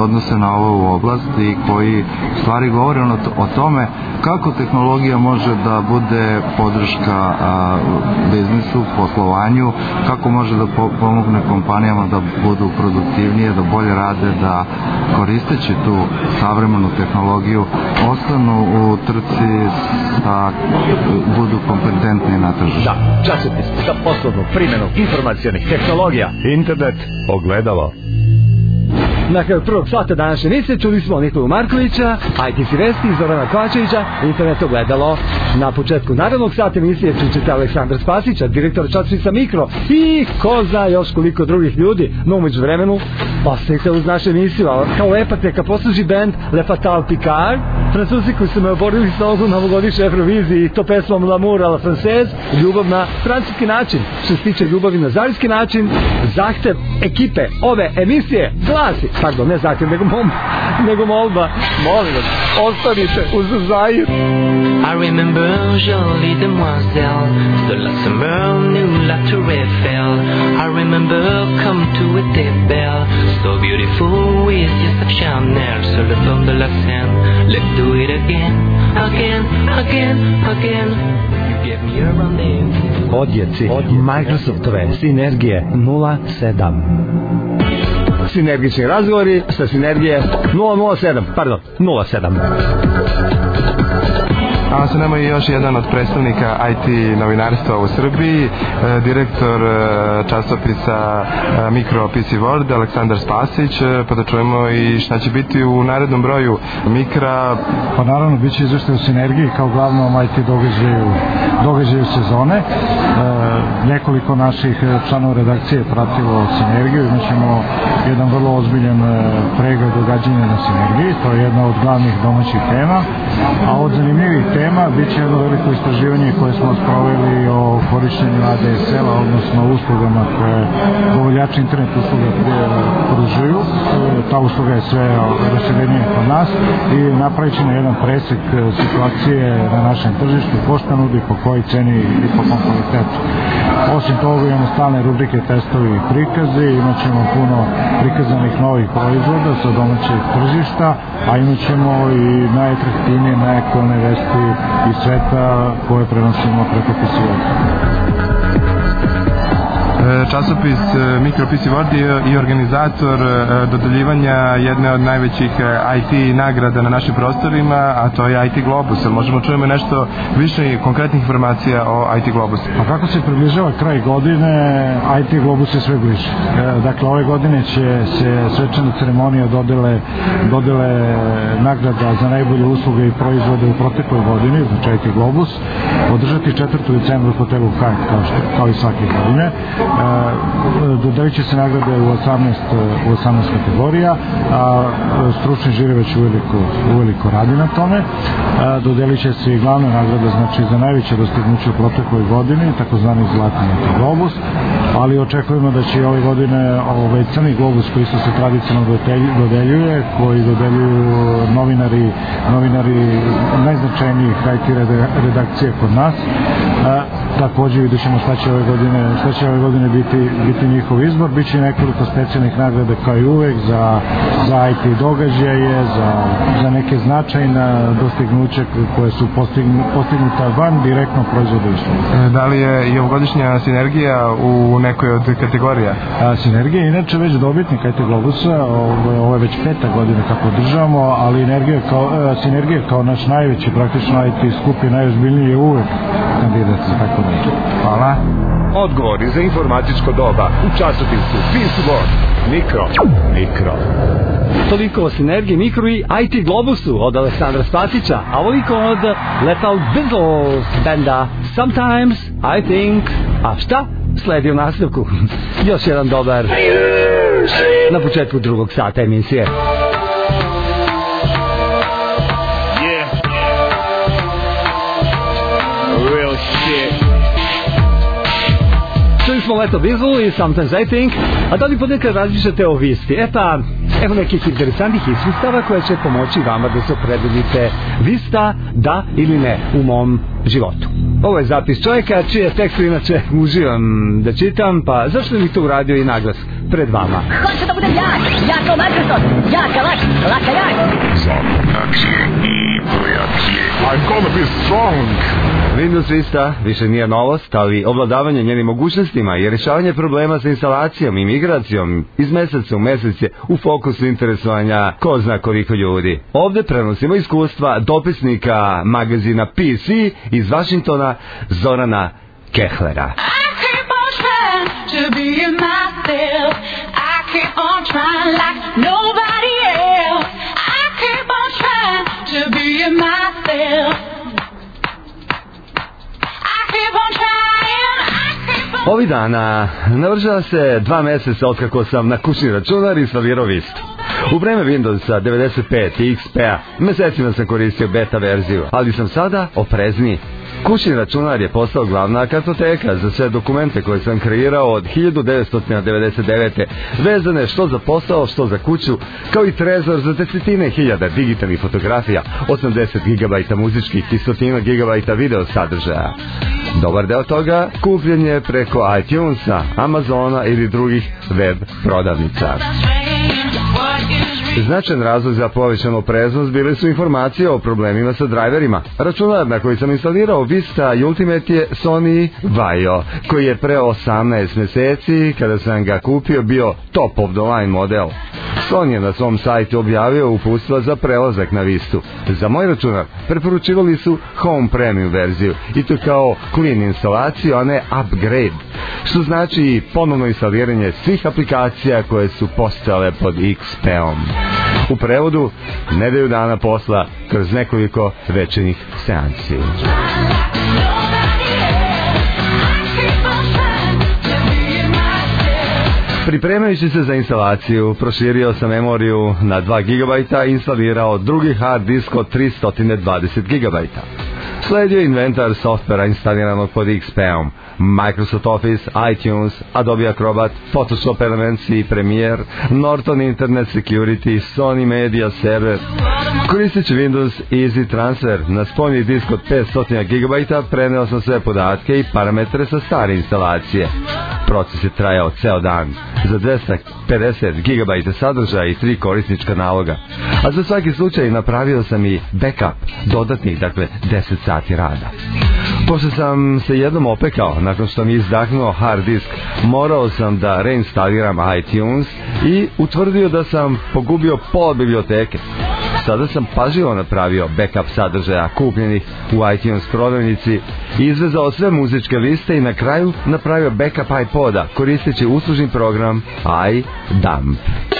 odnose na ovu oblast i koji stvari govore o tome kako tehnologija može da bude podrška a, biznisu, poslovanju, kako može da po, pomogne kompanijama da budu produktivnije, da bolje rade, da koristeći tu savremenu tehnologiju ostanu u trci da budu kompetentni na tržištu. Da, časopis za poslovnu primjenu informacionih tehnologija. Internet ogledalo. Na kraju prvog sata današnje emisije čuli smo Nikolu Markovića, I T C Vesti i Zorana Kovačevića, Internet ogledalo. Na početku narednog sata emisije čućete Aleksandra Spasića, direktor časopisa Mikro i ko zna još koliko drugih ljudi. No umeđu vremenu, ostavite uz našu emisiju, a kao lepa teka posluži band Le Fatal Picard, Francuzi koji su me oborili sa ovu novogodišnju Euroviziji i to pesmom L'amour à la française, ljubav na francuski način. Što se tiče ljubavi na zarijski način, zahtev ekipe ove emisije glasi, pardon, ne zahtev, nego, mom, nego molba, molim vas, ostanite uz Zair. I remember jolie demoiselle, de la summer new la Tour Eiffel. I remember come to a dead bell, so beautiful with yes of Chanel, sur le pont de la Seine. Let's do it again, again, again, again. You gave me a rendezvous. Odjeci, Microsoftove Sinergije nula sedam. Sinergični razgovori sa Sinergije nula nula sedam, pardon, nula sedam. A sa nama je još jedan od predstavnika I T novinarstva u Srbiji, direktor časopisa Mikro P C World, Aleksandar Spasić, pa da čujemo i šta će biti u narednom broju Mikra. Pa naravno, bit će izveštaj o Sinergiji kao glavnom I T događaju, događaju sezone. E, nekoliko naših članova redakcije je pratilo Sinergiju, imat ćemo jedan vrlo ozbiljan pregled događanja na Sinergiji, to je jedna od glavnih domaćih tema, a od zanimljivih tema tema, bit će jedno veliko istraživanje koje smo sproveli o korišćenju A D S L-a, odnosno uslugama koje dovoljači internet usluga pružuju. Ta usluga je sve raširenija kod nas i napravit ćemo jedan presek situacije na našem tržištu, ko šta nudi, po kojoj ceni i po kom kvalitetu. Osim toga imamo stalne rubrike testovi i prikazi, imat ćemo puno prikazanih novih proizvoda sa domaćeg tržišta, a imat ćemo i najatraktivnije, najaktualne vesti iz sveta koje prenosimo preko P C World. Časopis Mikro P C World je i organizator dodeljivanja jedne od najvećih I T nagrada na našim prostorima, a to je I T Globus. Možemo čujemo nešto više konkretnih informacija o I T Globusu. A kako se približava kraj godine, I T Globus je sve bliže. Dakle, ove godine će se svečana ceremonija dodele, dodele nagrada za najbolje usluge i proizvode u protekloj godini, znači I T Globus, održati četvrtog decembra u hotelu Hyatt, kao, što, kao i svake godine. Dodelit će se nagrade u osamnaest, u osamnaest kategorija, a stručni žiri već uveliko, uveliko radi na tome. Dodelit će se i glavna nagrada, znači za najveće dostignuće u protekloj godini, takozvani Zlatni Globus, ali očekujemo da će ove godine ovaj Crni Globus koji isto se tradicionalno dodeljuje, koji dodeljuju novinari, novinari najznačajnijih I T redakcije kod nas. Također vidjet ćemo šta će ove godine, šta će ove godine biti, biti njihov izbor. Biće nekoliko specijalnih nagrada kao i uvek za, za I T događaje, za, za neke značajna dostignuća koje su postignu, postignuta van direktno proizvoda i usluga. Da li je i ovogodišnja Sinergija u nekoj od kategorija? A, Sinergija je inače već dobitnik I T Globusa, ovo, ovo je već peta godina kako držamo, ali Energija kao, a, Sinergija kao naš najveći praktično I T skup i najozbiljniji je uvek kandidat za tako nešto. Hvala. Odgovori za informatičko doba u časopisu P C World. Mikro. Mikro. Toliko o Sinergiji, Mikro i I T Globusu od Aleksandra Spasića, a ovoliko od Lethal Beatles benda Sometimes I Think. A šta? Sledi u nastavku. Još jedan dobar na početku drugog sata emisije. smo Leto Bizzle i Sometimes I Think, a da li ponekad razmišljate o Visti? E pa, evo nekih interesantnih ispustava koje će pomoći vama da se opredelite Vista, da ili ne, u mom životu. Ovo je zapis čovjeka čije tekstu inače uživam da čitam, pa zašto bih to uradio i naglas pred vama? Hoću da budem jak, jak kao Microsoft, jak kao laš, laka jak. Zakon akcije i projekcije. I'm gonna be strong. Windows Vista više nije novost, ali obladavanje njenim mogućnostima i rješavanje problema sa instalacijom i migracijom iz meseca u mesec je u fokusu interesovanja ko zna koliko ljudi. Ovdje prenosimo iskustva dopisnika magazina P C iz Vašingtona, Zorana Kehlera. Ovih dana navršava se dva mjeseca otkako sam na kućni računar instalirao Vistu. U vreme Windowsa devedeset pet i X P-a mesecima sam koristio beta verziju, ali sam sada oprezniji. Kućni računar je postao glavna kartoteka za sve dokumente koje sam kreirao od hiljadu devetsto devedeset devete. vezane što za posao, što za kuću, kao i trezor za desetine hiljada digitalnih fotografija, osamdeset gigabajta muzičkih i stotina gigabajta video sadržaja. Dobar deo toga kupljen je preko iTunesa, Amazona ili drugih web prodavnica. Značajan razlog za povećanu opreznost bile su informacije o problemima sa driverima. Računar na koji sam instalirao Vista Ultimate je Sony Vaio, koji je pre osamnaest mjeseci, kada sam ga kupio, bio top of the line model. Sony je na svom sajtu objavio uputstva za prelazak na Vistu. Za moj računar preporučivali su Home Premium verziju, i to kao clean instalaciju, a ne upgrade, što znači ponovno instaliranje svih aplikacija koje su postojale pod X P-om. U prevodu, nedelju dana posla kroz nekoliko večernjih seansi. Pripremajući se za instalaciju, proširio sam memoriju na dva gigabajta i instalirao drugi hard disk od tristo dvadeset gigabajta. Sledio inventar softvera instaliranog pod X P-om, Microsoft Office, iTunes, Adobe Acrobat, Photoshop Elements i Premiere, Norton Internet Security, Sony Media Server. Koristeći Windows Easy Transfer na spoljni disk od petsto gigabajta, preneo sam sve podatke i parametre sa stare instalacije. Proces je trajao ceo dan, za dvesta pedeset gigabajta sadržaja i tri korisnička naloga. A za svaki slučaj napravio sam i backup, dodatnih, dakle, deset sati rada. Pošto sam se jednom opekao, nakon što mi izdahnuo hard disk, morao sam da reinstaliram iTunes i utvrdio da sam pogubio pola biblioteke. Sada sam pažljivo napravio backup sadržaja kupljenih u iTunes prodavnici, izvezao sve muzičke liste i na kraju napravio backup iPoda koristeći uslužni program iDump.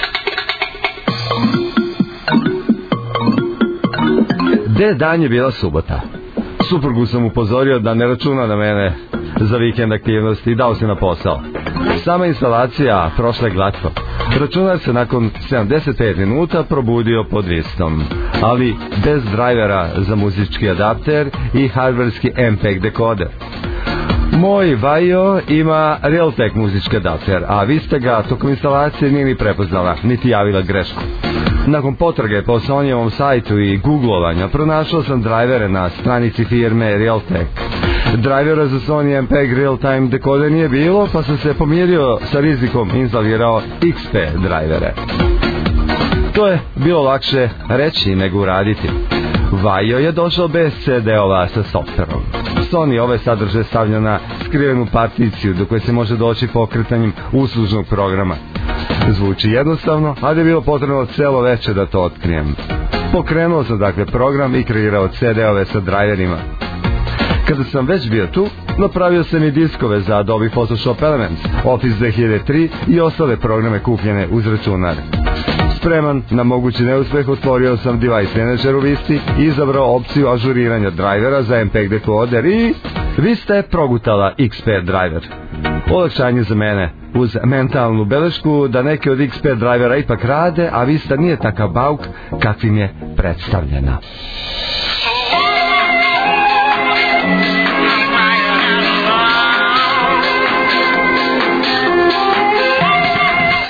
D dan je bila subota. Suprugu sam upozorio da ne računa na mene za vikend aktivnosti i dao se na posao. Sama instalacija prošla je glatko. Računar se nakon sedamdeset pet minuta probudio pod Vistom, ali bez drivera za muzički adapter i hardverski M P E G dekoder. Moj Vaio ima Realtek muzički adapter, a Vista ga tokom instalacije nije ni prepoznala, niti javila grešku. Nakon potrage po Sonyovom sajtu i googlovanja pronašao sam drivere na stranici firme Realtek. Drivera za Sony M P E G Real-Time dekoder nije bilo, pa sam se pomirio sa rizikom i instalirao X P drivere. To je bilo lakše reći nego uraditi. Vaio je došao bez C D-ova sa softverom. Sony ove sadržaje stavlja na skrivenu particiju do koje se može doći pokretanjem uslužnog programa. Zvuči jednostavno, ali je bilo potrebno celo veče da to otkrijem. Pokrenuo sam dakle program i kreirao C D-ove sa driverima. Kada sam već bio tu, napravio sam i diskove za Adobe Photoshop Elements, Office dve hiljade tri i ostale programe kupljene uz računar. Spreman na mogući neuspeh, otvorio sam Device Manager u Visti i izabrao opciju ažuriranja drivera za M P E G dekoder i Vista je progutala X P driver. Olakšanje za mene, uz mentalnu belešku da neke od X P drivera ipak rade, a Vista nije takav bauk kakvim je predstavljena.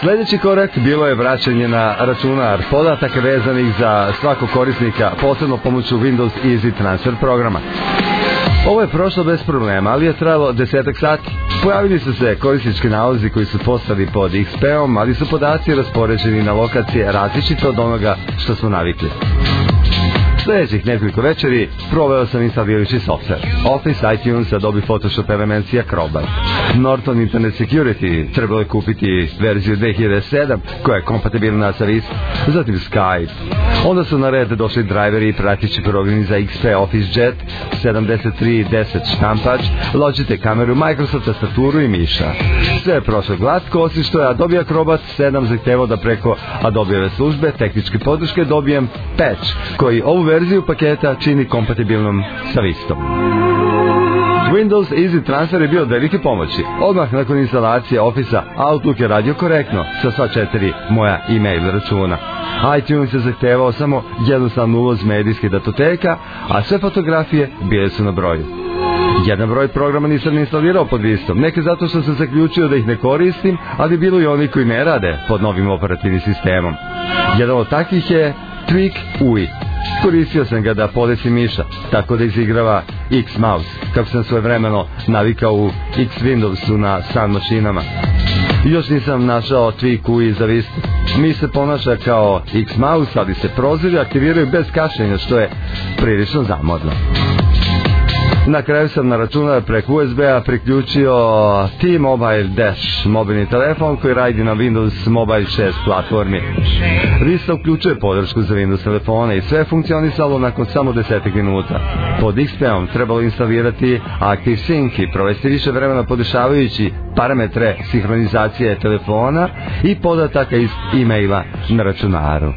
Sljedeći korak bilo je vraćanje na računar podataka vezanih za svakog korisnika, posebno pomoću Windows Easy Transfer programa. Ovo je prošlo bez problema, ali je trajalo desetak sati. Pojavili su se korisnički nalozi koji su postali pod X P-om, ali su podaci raspoređeni na lokacije različito od onoga što smo navikli. Sljedećih nekoliko večeri proveo sam instalirajući software. Office, iTunes, Adobe Photoshop Elements i Acrobat. Norton Internet Security, trebalo je kupiti verziju dve hiljade sedam koja je kompatibilna sa Vista, zatim Skype. Onda su na red došli driveri i prateći programi za X P, Office Jet, sedamdeset tri deset štampač, Logitech kameru, Microsoft tastaturu i miša. Sve je prošlo glatko, osim što je Adobe Acrobat sedam zahtevao da preko Adobeove službe tehničke podrške dobijem patch koji ovu verziju paketa čini kompatibilnom sa Vistom. Windows Easy Transfer je bio od velike pomoći. Odmah nakon instalacije Office-a Outlook je radio korektno sa sva četiri moja e-mail računa. iTunes je zahtevao samo jednostavno uloz medijskih datoteka, a sve fotografije bile su na broju. Jedan broj programa nisam instalirao pod Vistom, neke zato što sam zaključio da ih ne koristim, ali bilo i oni koji ne rade pod novim operativnim sistemom. Jedan od takvih je Tweak U I. Koristio sam ga da podesim miša, tako da izigrava X-Mouse, kako sam svojevremeno navikao u X-Windowsu na Sun mašinama. Još nisam našao Tweak U I za Vistu. Mi se ponaša kao X-Mouse, ali se prozori aktiviraju bez kašljenja, što je prilično zamodno. Na kraju sam na računar preko U S B-a priključio T-Mobile Dash, mobilni telefon koji radi na Windows Mobile šest platformi. Vista uključuje podršku za Windows telefone i sve je funkcionisalo nakon samo desetak minuta. Pod X P-om trebalo instalirati ActiveSync i provesti više vremena podešavajući parametre sinhronizacije telefona i podataka iz e-maila na računaru.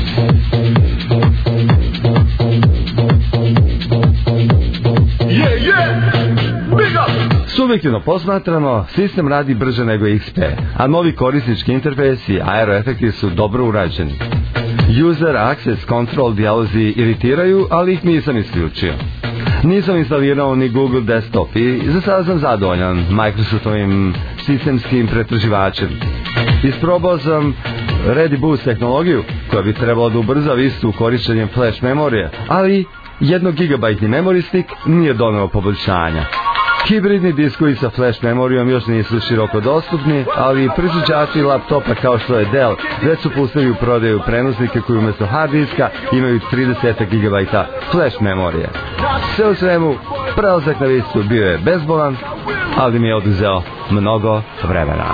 Yeah, yeah. Big up. Subjektivno posmatrano, sistem radi brže nego X P, a novi korisnički interfejs i aeroefekti su dobro urađeni. User Access Control dijalozi iritiraju, ali ih nisam isključio. Nisam instalirao ni Google Desktop i za sada sam zadovoljan Microsoftovim sistemskim pretraživačem. Isprobao sam Ready Boost tehnologiju koja bi trebala da ubrza Vistu korišćenjem flash memorije, ali jednogigabajtni memory stick nije doneo poboljšanja. Hibridni diskovi sa flash memorijom još nisu široko dostupni, ali proizvođači laptopa kao što je Dell već su pustili u prodaju prenosnike koji umjesto hard diska imaju trideset gigabajta flash memorije. Sve u svemu, prelazak na Vistu bio je bezbolan, ali mi je oduzeo mnogo vremena.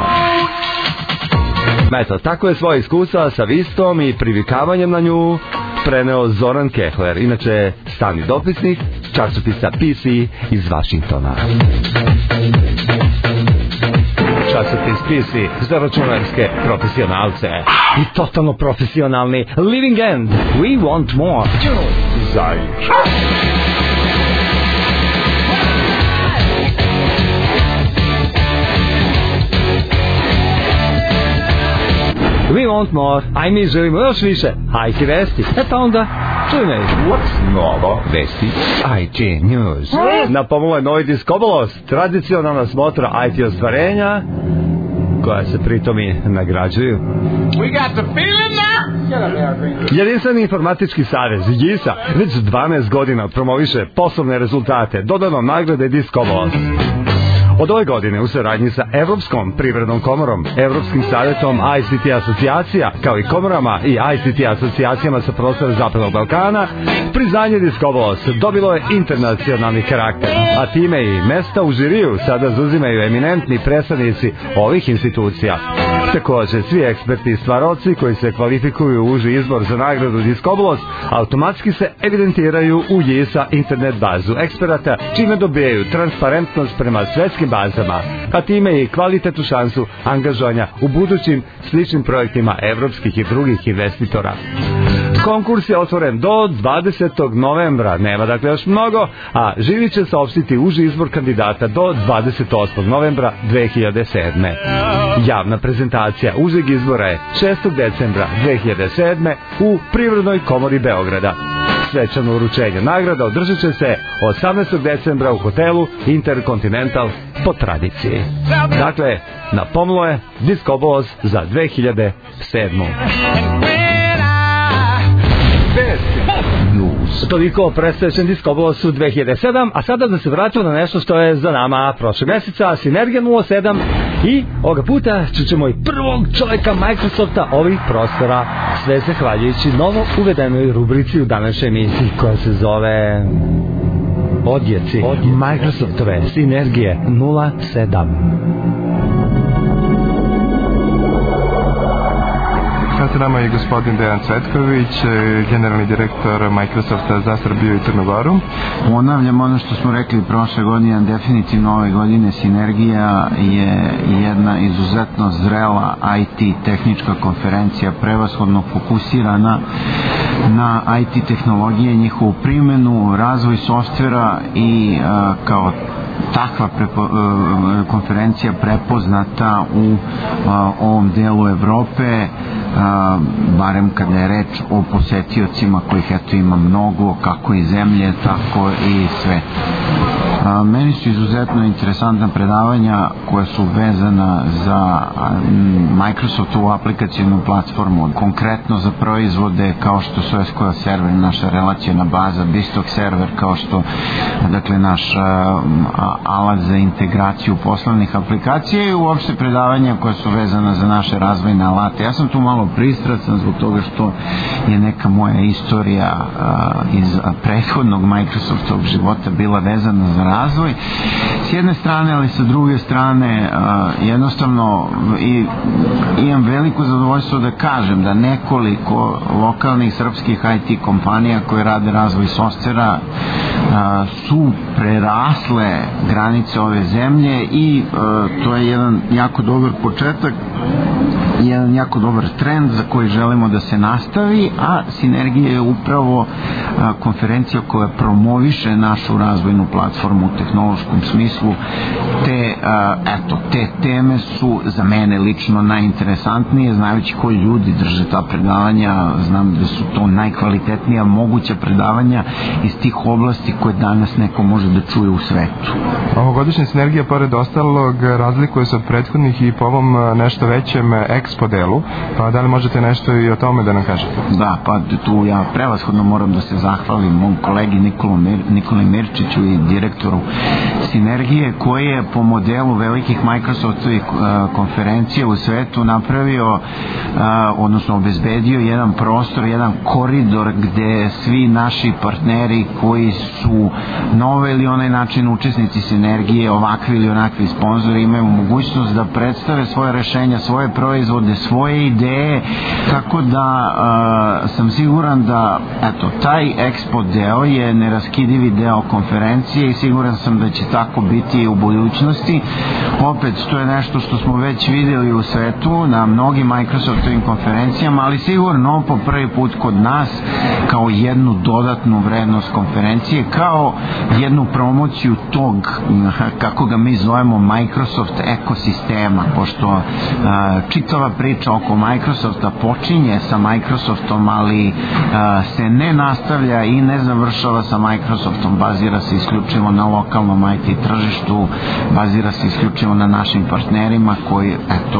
Eto, tako je svoje iskustva sa Vistom i privikavanjem na nju preneo Zoran Kehler, inače stalni dopisnik časopisa P C iz Vašingtona. Časopis P C za računarske profesionalce i totalno profesionalni Living End. We want more. Zajč. We want more, a mi želimo još više. Hajki vesti. E pa onda, čujme. What's novo? Vesti I T News. Na pomolu je novi Diskobolos, tradicionalna smotra I T ostvarenja, koja se pritom i nagrađuju. We got the feeling now. Jedinstveni informatički savez J I S A već dvanaest godina promoviše poslovne rezultate, dodanom nagrade Diskobolos. Od ove godine u saradnji sa Evropskom privrednom komorom, Evropskim savjetom I C T asocijacija, kao i komorama i I C T asocijacijama sa prostora Zapadnog Balkana, priznanje Diskobolos dobilo je internacionalni karakter, a time i mesta u žiriju sada zauzimaju eminentni predstavnici ovih institucija. Također, svi eksperti i stvaroci koji se kvalifikuju u uži izbor za nagradu Diskobolos automatski se evidentiraju u J I S A internet bazu eksperata, čime dobijaju transparentnost prema svetskim bazama, a time i kvalitetnu šansu angažovanja u budućim sličnim projektima evropskih i drugih investitora. Konkurs je otvoren do dvadesetog novembra, nema dakle još mnogo, a živi će saopštiti uži izbor kandidata do dvadeset osmog novembra dve hiljade sedme. Javna prezentacija užeg izbora je šestog decembra dve hiljade sedme u Privrednoj komori Beograda. Svečano uručenje nagrada održat će se osamnaestog decembra u hotelu Intercontinental po tradiciji. Dakle, na pomlo je Diskoboz za dve hiljade sedmu. Toliko o predstojećem Diskobozu dve hiljade sedam, a sada da se vratimo na nešto što je za nama prošle meseca, Sinergija nula sedam, i ovoga puta čućemo i prvog čovjeka Microsofta ovih prostora, sve zahvaljujući novo uvedenoj rubrici u današnjoj emisiji koja se zove Odjeci, Odjeci. Microsoftove Sinergije nula sedam. Sa nama je gospodin Dejan Cvetković, generalni direktor Microsofta za Srbiju i Crnu Goru. Ponavljam ono što smo rekli prošle godine, definitivno ove godine Sinergija je jedna izuzetno zrela I T tehnička konferencija, prevashodno fokusirana na I T tehnologije, njihovu primjenu, razvoj softvera i a, kao takva prepo, konferencija prepoznata u a, ovom delu Evrope, a, barem kada je reč o posetiocima kojih eto ima mnogo, kako i zemlje, tako i sveta. A, meni su izuzetno interesantna predavanja koja su vezana za Microsoftovu aplikacijnu platformu, konkretno za proizvode kao što su S Q L server, naša relacijona baza, Bistok server, kao što dakle naš a, a, alat za integraciju poslovnih aplikacija i uopšte predavanja koja su vezana za naše razvojne alate. Ja sam tu malo pristrasan zbog toga što je neka moja istorija a, iz a, prethodnog Microsoftovog života bila vezana za razvoj s jedne strane, ali sa druge strane a, jednostavno i, imam veliko zadovoljstvo da kažem da nekoliko lokalnih srpskih I T kompanija koje rade razvoj softvera a, su prerasle granice ove zemlje i a, to je jedan jako dobar početak, jedan jako dobar trend za koji želimo da se nastavi, a Sinergija je upravo a, konferencija koja promoviše našu razvojnu platformu u tehnološkom smislu. Te, a, eto, te teme su za mene lično najinteresantnije, znajući koji ljudi drže ta predavanja, znam da su to najkvalitetnija moguća predavanja iz tih oblasti koje danas neko može da čuje u svetu. Ovogodišnja Sinergija, pored ostalog, razlikuje se od prethodnih i po ovom nešto većem Expo delu, pa da li možete nešto i o tome da nam kažete? Da, pa tu ja prevashodno moram da se zahvalim mom kolegi Nikolu Mir, Nikoli Mirčiću i direktoru Sinergije, koji je po modelu velikih Microsoftovih konferencija u svetu napravio, odnosno obezbedio jedan prostor, jedan koridor gde svi naši partneri koji su na ovaj ili onaj način učesnici Sinergije, ovakvi ili onakvi sponzori, imaju mogućnost da predstave svoje rešenja, svoje proizvode, svoje ideje, tako da uh, sam siguran da eto, taj Expo deo je neraskidivi deo konferencije i siguran sam da će tako biti i u budućnosti. Opet, to je nešto što smo već vidjeli u svetu na mnogim Microsoftovim konferencijama, ali sigurno po prvi put kod nas kao jednu dodatnu vrednost konferencije, kao jednu promociju tog, kako ga mi zovemo, Microsoft ekosistema, pošto uh, čitava priča oko Microsofta počinje sa Microsoftom, ali uh, se ne nastavlja i ne završava sa Microsoftom, bazira se isključivo na lokalnom I T tržištu, bazira se isključivo na našim partnerima koji eto,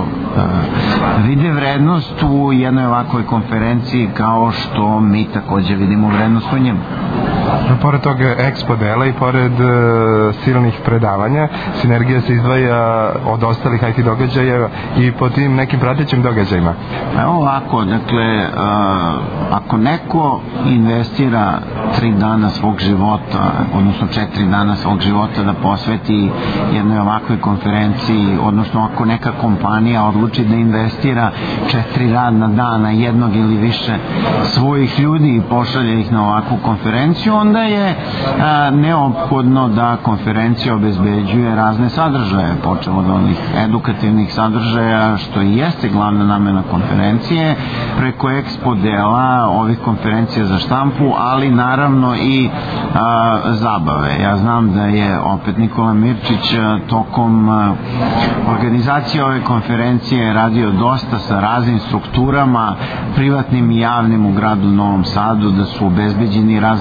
uh, vide vrednost u jednoj ovakvoj konferenciji kao što mi takođe vidimo vrednost u njemu. Pored toga Expo dela i pored uh, silnih predavanja, Sinergija se izdvaja od ostalih I T događaja i po tim nekim pratećim događajima. Evo ovako, dakle, uh, ako neko investira tri dana svog života, odnosno četiri dana svog života da posveti jednoj ovakvoj konferenciji, odnosno ako neka kompanija odluči da investira četiri radna dana jednog ili više svojih ljudi i pošalje ih na ovakvu konferenciju, onda je a, neophodno da konferencija obezbeđuje razne sadržaje, počeo od onih edukativnih sadržaja, što i jeste glavna namena konferencije, preko Expo dela, ovih konferencija za štampu, ali naravno i a, zabave. Ja znam da je opet Nikola Mirčić a, tokom a, organizacije ove konferencije radio dosta sa raznim strukturama, privatnim i javnim u gradu Novom Sadu, da su obezbeđeni razni prateći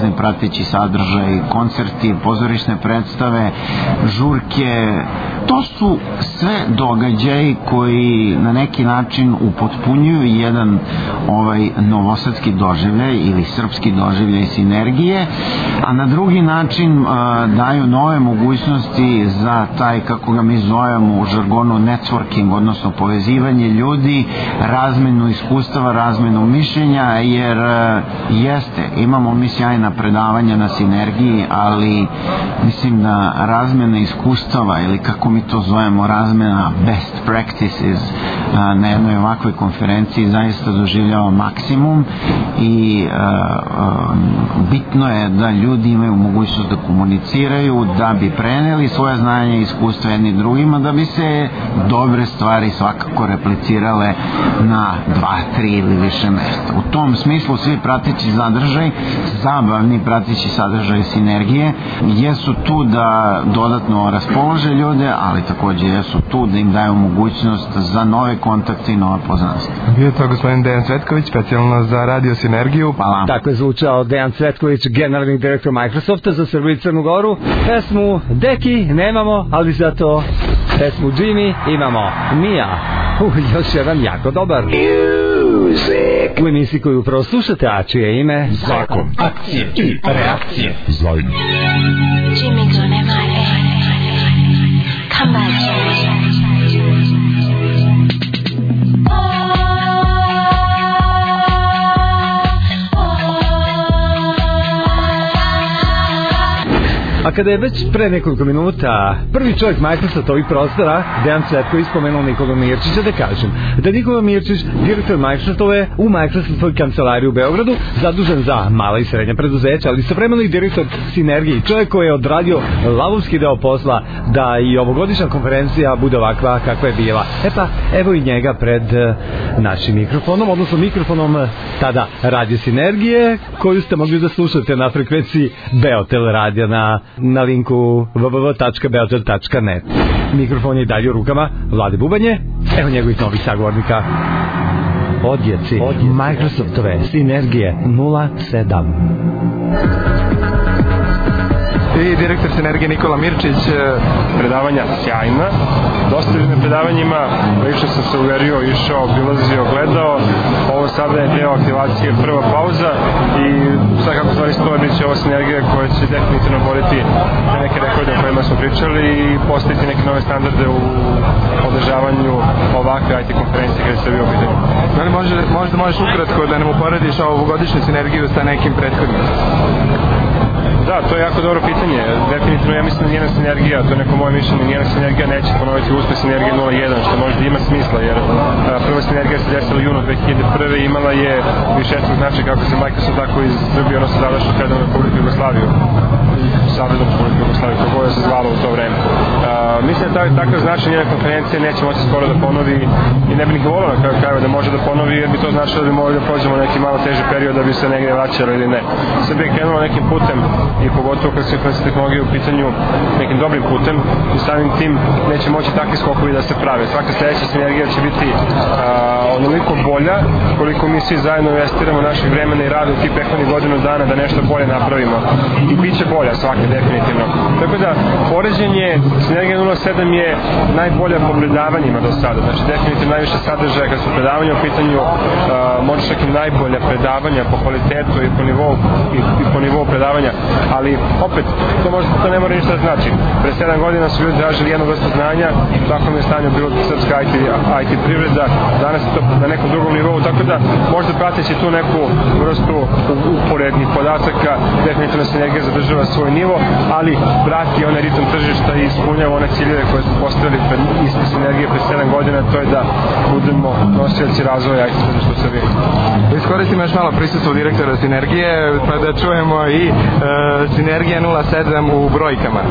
prateći sadržaj, koncerti, pozorišne predstave, žurke. To su sve događaji koji na neki način upotpunjuju jedan ovaj novosadski doživljaj ili srpski doživljaj sinergije, a na drugi način a, daju nove mogućnosti za taj, kako ga mi zovemo u žargonu, networking, odnosno povezivanje ljudi, razmenu iskustava, razmenu mišljenja, jer a, jeste, imamo mi sjajna predavanja na sinergiji, ali mislim da razmena iskustava ili kako mi to zovemo razmena best practices a, na jednoj ovakvoj konferenciji zaista doživljava maksimum i a, a, bitno je da ljudi imaju mogućnost da komuniciraju, da bi preneli svoje znanje i iskustva jedni drugima, da bi se dobre stvari svakako replicirale na dva, tri ili više mesta. U tom smislu svi prateći sadržaj, zabavni prateći sadržaj sinergije jesu tu da dodatno raspolože ljude, ali takođe jesu tu da im daju mogućnost za nove kontakte i nova poznanstva. Bio je to gospodin Dejan Cvetković, specijalno za Radio Sinergiju. Hvala. Tako je zvučao Dejan Cvetković, generalni direktor Microsofta za Srbiju i Crnu Goru. Pesmu Deki nemamo, ali zato pesmu Jimmy imamo. Mija, uh, još jedan jako dobar. U emisiji koju upravo slušate, a čije ime Zakon, akcije i reakcije. Zajedno. Jimmy go nema e. Come back, Jimmy. A kada je već pre nekoliko minuta prvi čovjek Microsofta ovih prostora, Dejan Cvetković, spomenuo Nikola Mirčića, da kažem da Nikola Mirčić, direktor Microsoftove u Microsoftovoj kancelariji u Beogradu, zadužen za mala i srednja preduzeća, ali istovremeno i direktor Sinergije, čovjek koji je odradio lavovski deo posla da i ovogodišnja konferencija bude ovakva kakva je bila. E pa, evo i njega pred našim mikrofonom, odnosno mikrofonom tada Radio Sinergije, koju ste mogli da slušate na frekvenciji Beotel radija na na linku w w w tačka beotel tačka net. Mikrofon je dalje u rukama Vlade Bubanje, evo njegovih novih sagovornika. Odjeci, Odjeci Microsoftove Sinergije nula sedam. I direktor Sinergije Nikola Mirčić. Predavanja sjajna, dosta ljudi na predavanjima, lično sam se uverio, išao, obilazio, gledao. Ovo sada je deo aktivacije, prva pauza i sad kako stvari stoje, bit će ova sinergija koja će definitivno boriti na neke rekorde o kojima smo pričali i postaviti neke nove standarde u održavanju ovakve I T konferencije kada se bio pitanje. Da li može, možda možeš ukratko da nam uporediš ovu godišnju sinergiju sa nekim prethodnim? Da, to je jako dobro pitanje. Definitivno ja mislim da njena sinergija, to je neko moje mišljenje, njena sinergija neće ponoviti uspeh sinergije nula jedan, što možda ima smisla, jer a, prva sinergija se desila u junu dve hiljade prve i imala je višestruk značaj kako se Microsoft, tako i Srbije, ono se završilo Federalnu Republiku Jugoslaviju, Saveznu Republiku Jugoslaviju, kako je se zvalo u to vreme. A, mislim da taj, takav značaj njene konferencije neće moći skoro da ponovi i ne bi ni volio na kraju krajeva da može da ponovi, jer bi to značilo da bi morali da prođemo neki malo teži period da bi se negdje vraćalo ili ne. Srbija je krenula nekim putem i pogotovo kad se informacijske tehnologije u pitanju nekim dobrim putem i samim tim neće moći takvi skokovi da se prave. Svaka sledeća sinergija će biti a, onoliko bolja koliko mi svi zajedno investiramo naših vremena i rada u tih prethodnih godinu dana da nešto bolje napravimo i bit će bolja svaka definitivno. Tako da poređenje sinergija nula sedam je najbolja po predavanjima do sada, znači definitivno najviše sadržaja kad su predavanja u pitanju, a, možda čak i najbolja predavanja po kvalitetu i po nivou, i, i po nivou predavanja, ali opet, to, možda, to ne mora ništa da znači. Pre sedam godina su ljudi tražili jednu vrstu znanja, u takvom je stanju bilo srpska I T, I T privreda, danas je to na nekom drugom nivou, tako da možda prateći tu neku vrstu uporednih podataka, definitivno sinergija zadržava svoj nivo, ali prati onaj ritam tržišta i ispunjava one ciljeve koje smo postavili pred iste sinergije pre sedam godina, to je da budemo nosioci razvoja I T tržišta u Srbiji. Iskoristimo još malo prisustvo direktora sinergije, pa da čujemo i e, sinergija nula sedam u brojkama.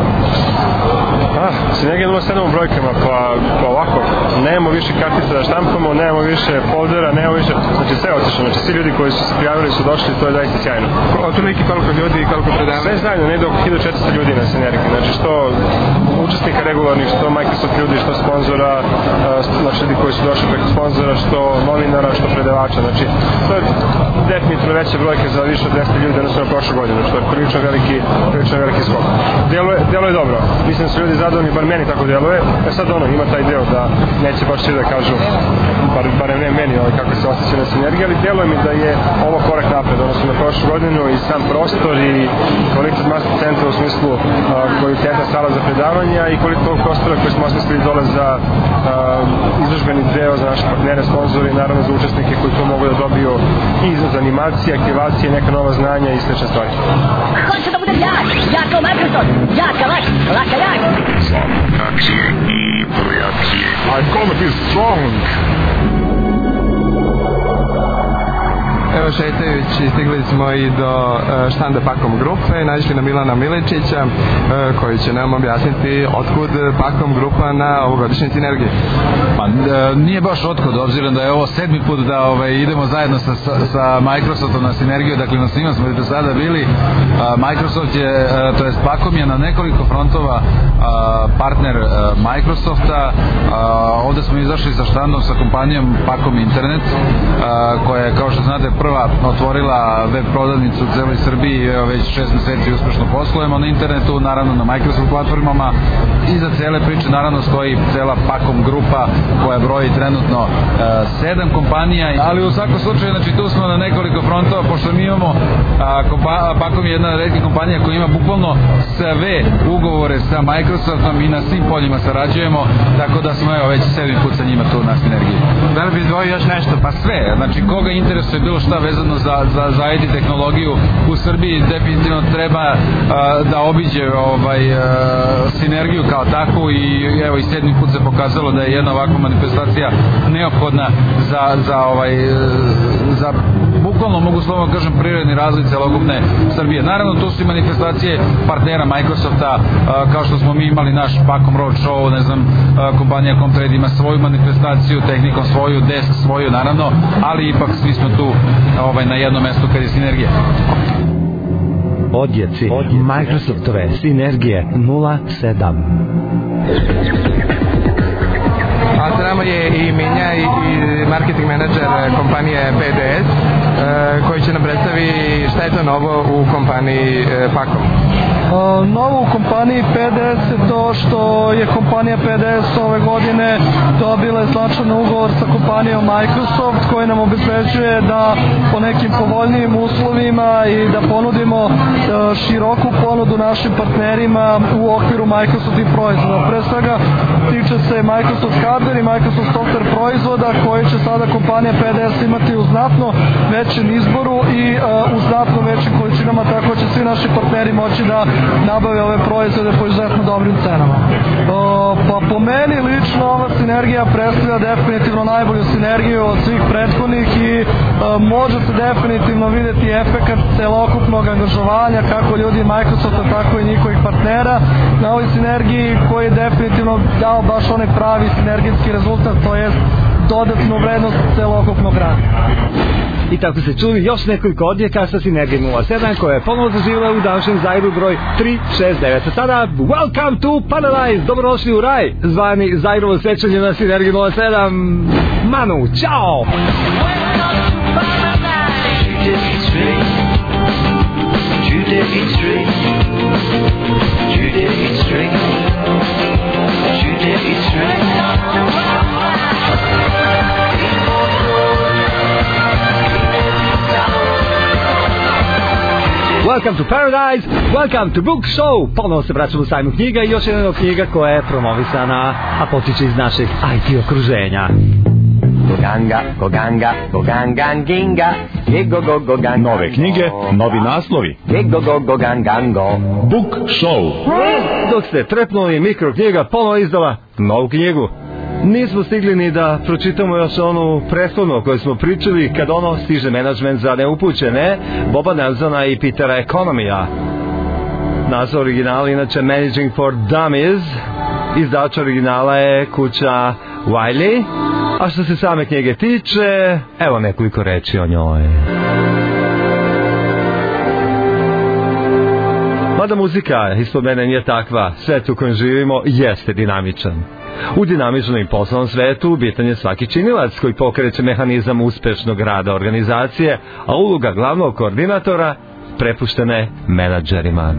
A, sinergija nula sedam u brojkama, pa, pa ovako, nemamo više kartica da štampamo, nemamo više više foldera, nema više, znači sve otišlo, znači svi ljudi koji su se prijavili su došli, to je zaista sjajno. Otprilike koliko ljudi i koliko predavanja? Sve zajedno, negde oko hiljadu četiristo ljudi na Sinergiji, znači što učesnika regularnih, što Microsoft ljudi, što sponzora, znači ljudi koji su došli preko sponzora, što novinara, što predavača, znači to je definitivno veće brojke za više od dvesta ljudi odnosno na prošlu godinu, što je prilično veliki, prilično veliki skok. Djeluje, djeluje dobro, mislim da su ljudi zadovoljni, bar meni tako djeluje, e sad ono, ima taj deo da neće baš svi da kažu, bar, barem ne meni, ovaj, kako se osjeća na Sinergiji, ali djeluje mi da je ovo korak napred, odnosno na prošlu godinu i sam prostor i kvalitet master centra u smislu uh, kvalitetna sala za predavanja i kvalitet ovog prostora koji smo osmislili dole za uh, izložbeni deo za naše partnere, sponzore i naravno za učesnike koji to mogu da dobiju i za animacije, aktivacije, neka nova znanja i slične stvari. Hoću da budem jak, jak kao Microsoft, jak kao vaš, laka jak. Za akcije i reakcije. I'm gonna be strong. Evo šetajući stigli smo i do štanda Pakom grupe i naišli na Milana Miličića koji će nam objasniti otkud Pakom grupa na ovogodišnjoj Sinergiji. Pa nije baš otkud, obzirom da je ovo sedmi put da ovaj, idemo zajedno sa, sa, sa Microsoftom na Sinergiju, dakle na svima smo i do sada bili. Microsoft je, to jest Pakom je na nekoliko frontova partner Microsofta. Ovde smo izašli sa štandom sa kompanijom Pakom Internet koja je, kao što znate, prva otvorila web prodavnicu u celoj Srbiji i već šest meseci uspešno poslujemo na internetu, naravno na Microsoft platformama. Iza cele priče naravno stoji cela Pakom grupa koja broji trenutno e, sedam kompanija, ali u svakom slučaju znači tu smo na nekoliko frontova, pošto mi imamo a, kompa, Pakom je jedna od retkih kompanija koja ima bukvalno sve ugovore sa Microsoftom i na svim poljima sarađujemo, tako da smo evo već sedmi put sa njima tu na Sinergiji. Da li bi izdvojio još nešto? Pa sve, znači koga interesuje bilo šta vezano za, za, za I T tehnologiju u Srbiji definitivno treba a, da obiđe ovaj, a, Sinergiju kao takvu i evo i sedmi put se pokazalo da je jedna ovakva manifestacija neophodna za, za, ovaj, za bukvalno mogu slovno kažem prirodni razvoj celokupne Srbije. Naravno tu su i manifestacije partnera Microsofta, a, kao što smo mi imali naš Pakom Road Show, ne znam, a, kompanija Comtrade ima svoju manifestaciju, Tehnikom svoju, Desk svoju naravno, ali ipak svi smo tu ovaj, na jednom mestu kad je Sinergija. Odjeci Microsoftove Sinergije nula sedam. A sa nama je i Minja i, i marketing menadžer kompanije P D S koji će nam predstavi šta je to novo u kompaniji Pakom. Uh, novo u kompaniji P D S je to što je kompanija P D S ove godine dobila značajan ugovor sa kompanijom Microsoft koji nam obezbeđuje da po nekim povoljnijim uslovima i da ponudimo uh, široku ponudu našim partnerima u okviru Microsoftih proizvoda. Pre svega tiče se Microsoft Hardware i Microsoft Software proizvoda koje će sada kompanija P D S imati u znatno većem izboru i uh, u znatno većim količinama, tako će svi naši partneri moći da nabave ove proizvode po izuzetno dobrim cenama. O, pa po meni lično ova Sinergija predstavlja definitivno najbolju sinergiju od svih prethodnih i o, može se definitivno vidjeti efekat celokupnog angažovanja kako ljudi Microsofta tako i njihovih partnera na ovoj sinergiji koji je definitivno dao baš onaj pravi sinergijski rezultat, to jest dodatnu vrednost celokupnog rada. I tako se čuli još nekoliko odjeka sa Sinergije nula sedam koja je ponovo zaživela u današnjem Zairu broj tri šest devet. A sada, welcome to Paradise, dobrodošli u raj, zvani Zairovo sečanje na Sinergije nula sedam. Manu, čao! Welcome to Paradise, welcome to Book Show. Ponovo se vraćamo u sajmu knjiga i još jedna od knjiga koja je promovisana, a potiče iz našeg I T okruženja. Goganga, goganga, goganganginga, go go gogang. Nove knjige, novi naslovi. Go go gogangango. Book Show. Dok ste trepnuli, Mikro knjiga ponovo izdala novu knjigu. Nismo stigli ni da pročitamo još onu prethodnu o kojoj smo pričali kad ono stiže menadžment za neupućene Boba Nelsona i Petera Economija. Naziv originala inače Managing for Dummies. Izdavač originala je kuća Wiley, A što se same knjige tiče, evo nekoliko reči o njoj. Mada muzika ispod mene nije takva, svet u kojem živimo jeste dinamičan. U dinamičnom i poslovnom svetu bitan je svaki činilac koji pokreće mehanizam uspešnog rada organizacije, a uloga glavnog koordinatora prepuštena je menadžerima.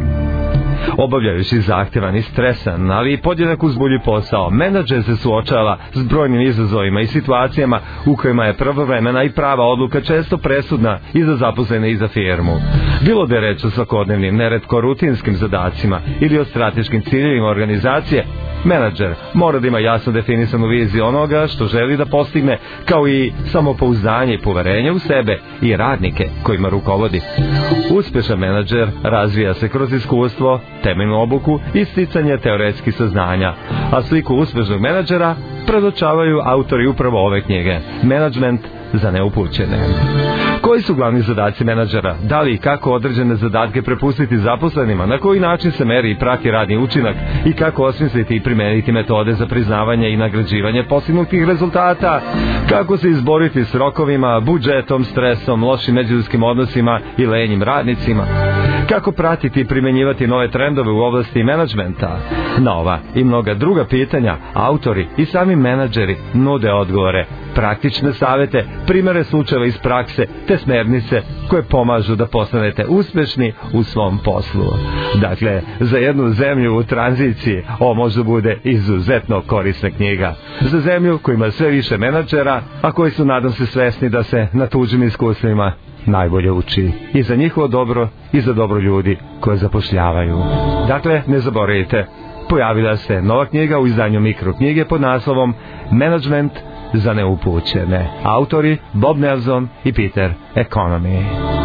Obavljajući zahtjevan i stresan, ali i podjednako uzbudljiv posao, menadžer se suočava s brojnim izazovima i situacijama u kojima je pravovremena i prava odluka često presudna i za zaposlene i za firmu. Bilo da je reč o svakodnevnim, neretko rutinskim zadacima ili o strateškim ciljevima organizacije, menadžer mora da ima jasno definisanu viziju onoga što želi da postigne, kao i samopouzdanje i poverenje u sebe i radnike kojima rukovodi. Uspešan menadžer razvija se kroz iskustvo, temeljnu obuku i sticanje teoretskih saznanja, a sliku uspešnog menadžera predočavaju autori upravo ove knjige, Menadžment za neupućene. Koji su glavni zadaci menadžera? Da li i kako određene zadatke prepustiti zaposlenima? Na koji način se meri i prati radni učinak? I kako osmisliti i primeniti metode za priznavanje i nagrađivanje postignutih rezultata? Kako se izboriti s rokovima, budžetom, stresom, lošim međuljudskim odnosima i lenjim radnicima? Kako pratiti i primenjivati nove trendove u oblasti menadžmenta? Na ova i mnoga druga pitanja autori i sami menadžeri nude odgovore, praktične savete, primere slučajeva iz prakse te smernice koje pomažu da postanete uspešni u svom poslu. Dakle, za jednu zemlju u tranziciji ovo može bude izuzetno korisna knjiga. Za zemlju koja ima sve više menadžera, a koji su, nadam se, svesni da se na tuđim iskustvima najbolje uči. I za njihovo dobro i za dobro ljudi koje zapošljavaju. Dakle, ne zaboravite, pojavila se nova knjiga u izdanju Mikroknjige pod naslovom Menadžment za neupućene. Autori Bob Nelson i Peter Economy.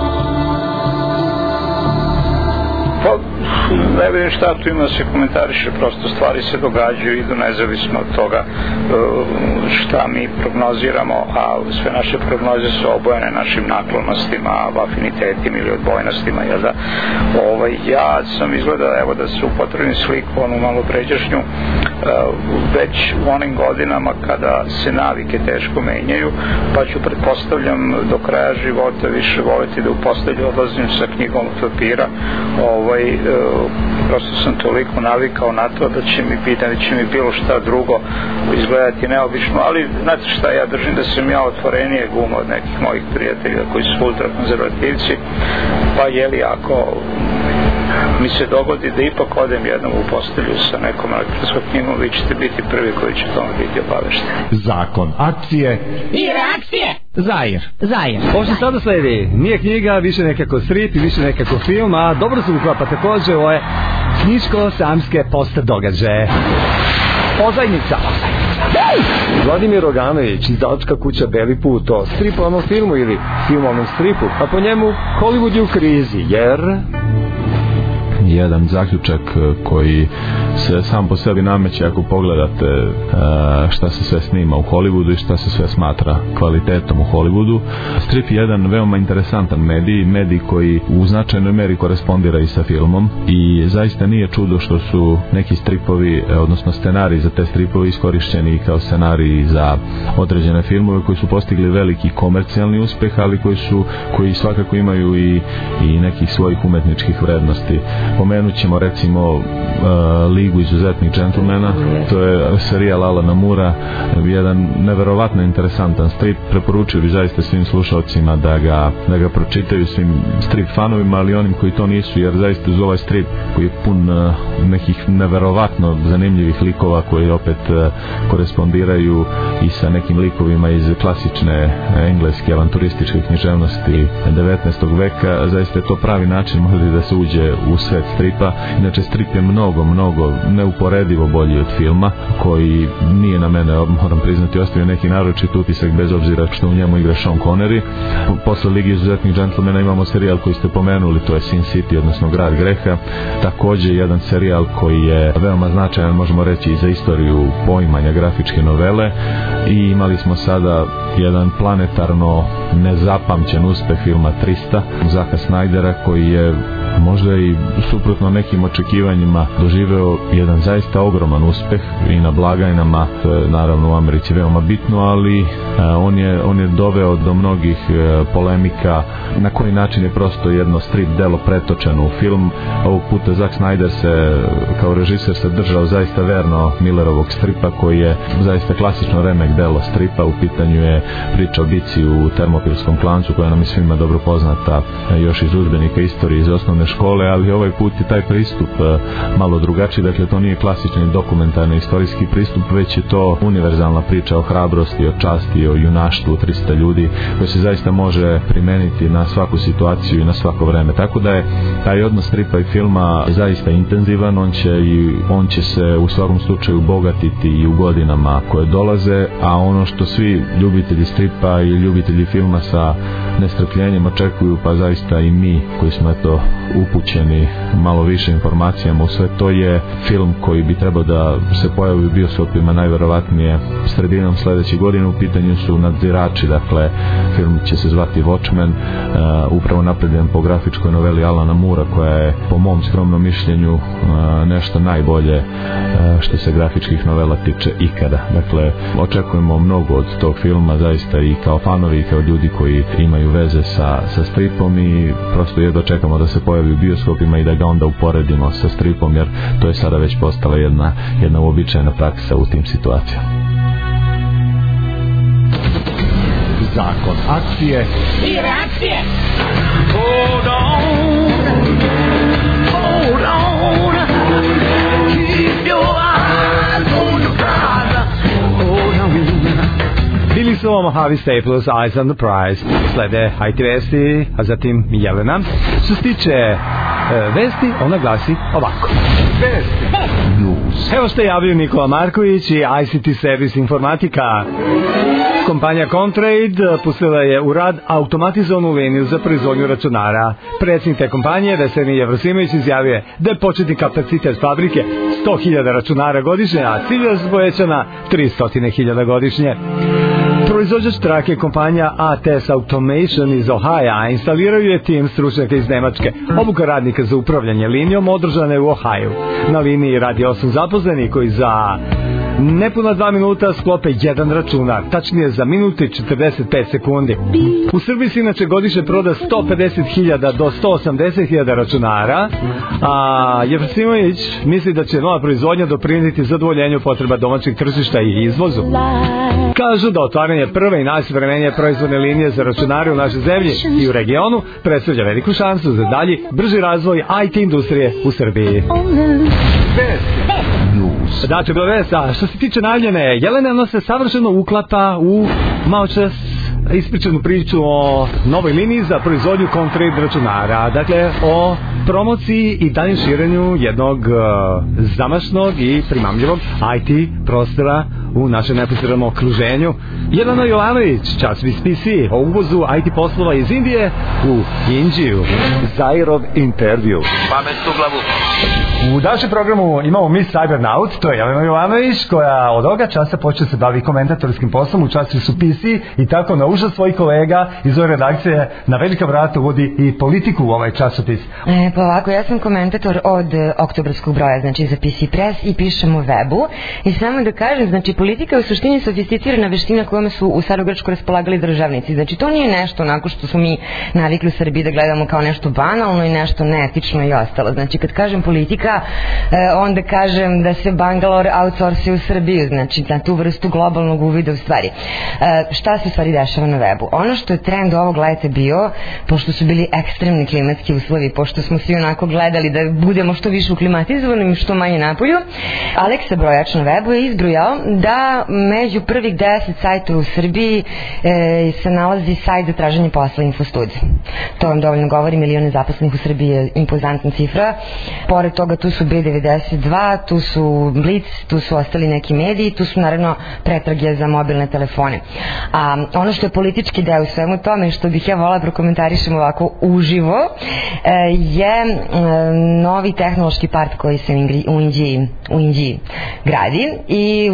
Pa, ne vidim šta tu ima se komentariše, prosto stvari se događaju, idu nezavisno od toga šta mi prognoziramo, a sve naše prognoze su obojene našim naklonostima, afinitetima ili odbojnostima, jel da? Ovaj, ja sam izgledao, evo da se upotrebim sliku, onu malo pređašnju, već u onim godinama kada se navike teško menjaju, pa ću, pretpostavljam, do kraja života više voliti da u postelju odlazim sa knjigom od papira. Ovaj, prosto sam toliko navikao na to da će mi biti, da će mi bilo šta drugo izgledati neobično, ali znate šta, ja držim da sam ja otvorenije guma od nekih mojih prijatelja koji su ultrakonzervativci, pa jeli ako mi se dogodi da ipak odem jednom u postelju sa nekom elektronskom knjigom, vi ćete biti prvi koji će tome biti obavešteni. Zakon akcije i reakcije. Zair. Zair. Ovo što sada sledi nije knjiga, više nekako strip i više nekako film, a dobro se uklapa takođe ovo je knjiško-samske posta događaje. Pozajnica. Vladimir Roganović, izdavačka kuća Beli put, o stripovnom filmu ili filmovnom stripu, a po njemu Hollywood je u krizi, jer... jedan zaključak koji se sam po sebi nameće ako pogledate šta se sve snima u Hollywoodu i šta se sve smatra kvalitetom u Hollywoodu. Strip je jedan veoma interesantan medij, medij koji u značajnoj meri korespondira i sa filmom i zaista nije čudo što su neki stripovi, odnosno scenariji za te stripove iskorišćeni kao scenariji za određene filmove koji su postigli veliki komercijalni uspeh, ali koji su koji svakako imaju i, i nekih svojih umetničkih vrednosti. Pomenut ćemo recimo uh, Ligu izuzetnih džentlmena, to je serijal Alana Moorea, jedan neverovatno interesantan strip, preporučio bi zaista svim slušalcima da ga, da ga pročitaju, svim strip fanovima, ali onim koji to nisu, jer zaista uz ovaj strip koji je pun uh, nekih neverovatno zanimljivih likova koji opet uh, korespondiraju i sa nekim likovima iz klasične engleske avanturističke književnosti devetnaestog veka, zaista je to pravi način možda da se uđe u svet stripa. Inače strip je mnogo, mnogo neuporedivo bolji od filma, koji nije na mene, moram priznati, ostavio neki naročit utisak bez obzira što u njemu igra Sean Connery. Posle Ligi izuzetnih džentlmena imamo serijal koji ste pomenuli, to je Sin City, odnosno Grad greha, takođe jedan serijal koji je veoma značajan, možemo reći, i za istoriju poimanja grafičke novele, i imali smo sada jedan planetarno nezapamćen uspeh filma trista Zaka Snydera, koji je možda i suprotno nekim očekivanjima doživeo jedan zaista ogroman uspeh i na blagajnama, to je naravno u Americi veoma bitno, ali on je, on je doveo do mnogih polemika na koji način je prosto jedno strip delo pretočeno u film. Ovog puta Zack Snyder se kao režiser se držao zaista verno Millerovog stripa koji je zaista klasično remek delo stripa. U pitanju je priča o bici u termopilskom klancu koja nam je svima dobro poznata još iz udžbenika istorije iz osnovne škole, ali ovaj put je taj pristup malo drugačiji. Dakle, to nije klasični dokumentarni istorijski pristup, već je to univerzalna priča o hrabrosti, o časti, o junaštvu trista ljudi koja se zaista može primeniti na svaku situaciju i na svako vreme. Tako da je taj odnos stripa i filma zaista intenzivan, on će, i, on će se u svakom slučaju bogatiti i u godinama koje dolaze, a ono što svi ljubitelji stripa i ljubitelji filma sa nestrpljenjem očekuju, pa zaista i mi koji smo eto upućeni malo više informacijama u sve to, je film koji bi trebao da se pojavi u bioskopima najverovatnije sredinom sledeće godine. U pitanju su Nadzirači, dakle film će se zvati Watchmen, uh, upravo napređen po grafičkoj noveli Alana Moora koja je po mom skromnom mišljenju uh, nešto najbolje uh, što se grafičkih novela tiče ikada. Dakle, očekujemo mnogo od tog filma zaista i kao fanovi i kao ljudi koji imaju veze sa, sa stripom i prosto jedva čekamo da se pojavi u bioskopima i da ga onda uporedimo sa stripom, jer to je sada već postala jedna, jedna uobičajena praksa u tim situacijama. Zakon akcije i reakcije. Hold on, hold on, keep your eyes on the prize. Hold on. Bili su Mojave Staples, Eyes on the Prize. Slede I T vesti, a zatim Jelena. Što se tiče e, vesti, ona glasi ovako. Vesti. News. Evo što je javio Nikola Marković i I C T Service Informatika. Kompanija Comtrade pustila je u rad automatizovanu liniju za proizvodnju računara. Predsjednik te kompanije, Veselin Jevrosimović, izjavio da je početni kapacitet fabrike sto hiljada računara godišnje, a cilj je povećan na tristo hiljada godišnje. Proizvođač trake kompanija A T S Automation iz Ohaja instaliraju je tim stručnjaka iz Nemačke. Obuka radnika za upravljanje linijom održana je u Ohaju. Na liniji radi osam zaposlenih koji za nepuna dva minuta sklope jedan računar, tačnije za minutu i četrdeset pet sekundi. U Srbiji se inače godišnje proda sto pedeset hiljada do sto osamdeset hiljada računara, a Jevrosimović misli da će nova proizvodnja doprinijeti zadovoljenju potreba domaćeg tržišta i izvozu. Kažu da otvaranje prve i najsavremenije proizvodne linije za računare u našoj zemlji i u regionu predstavlja veliku šansu za dalji brži razvoj I T industrije u Srbiji. Dakle, bilo vesta, što se tiče najavljene Jelena, ona se savršeno uklapa u malo čas ispričanu priču o novoj liniji za proizvodnju Comtrade računara. Dakle, o promociji i daljem širenju jednog uh, zamašnog i primamljivog I T prostora u našem neposrednom okruženju. Jelena Jovanović, časopis P C, o uvozu I T poslova iz Indije u Indiju. Zairov intervju. Pamet u glavu. U današnjem programu imamo Miss Cybernaut, to je Jelena Jovanović, koja od ovoga časa počne se bavi komentatorskim poslom u časopisu P C i tako na užas svojih kolega iz ove redakcije na velika vrata uvodi i politiku u ovaj časopis. E, pa ovako, ja sam komentator od oktobarskog broja, znači za P C Press, i pišem u webu i samo da kažem, znači politika je u suštini sofisticirana veština kojom su u Starogrčku raspolagali državnici. Znači to nije nešto onako što smo mi navikli u Srbiji da gledamo kao nešto banalno i nešto neetično i ostalo. Znači kad kažem politika, onda kažem da se Bangalore outsource u Srbiju, znači na tu vrstu globalnog uvida u stvari. Šta se u stvari dešava na webu? Ono što je trend ovog leta bio, pošto su bili ekstremni klimatski uslovi, pošto smo svi onako gledali da budemo što više uklimatizovanim, što manje napolju, Aleksa Brojač na webu je izbrojao da među prvih deset sajtova u Srbiji e, se nalazi sajt za traženje posla Infostud. To vam dovoljno govori, milione zaposlenih u Srbiji je impozantna cifra. Pored toga tu su B devedeset dva, tu su Blic, tu su ostali neki mediji, tu su naravno pretrage za mobilne telefone. A ono što je politički deo u svemu tome, što bih ja volila prokomentarišem ovako uživo, je novi tehnološki park koji se u Indiji, u Indiji gradi i u stvari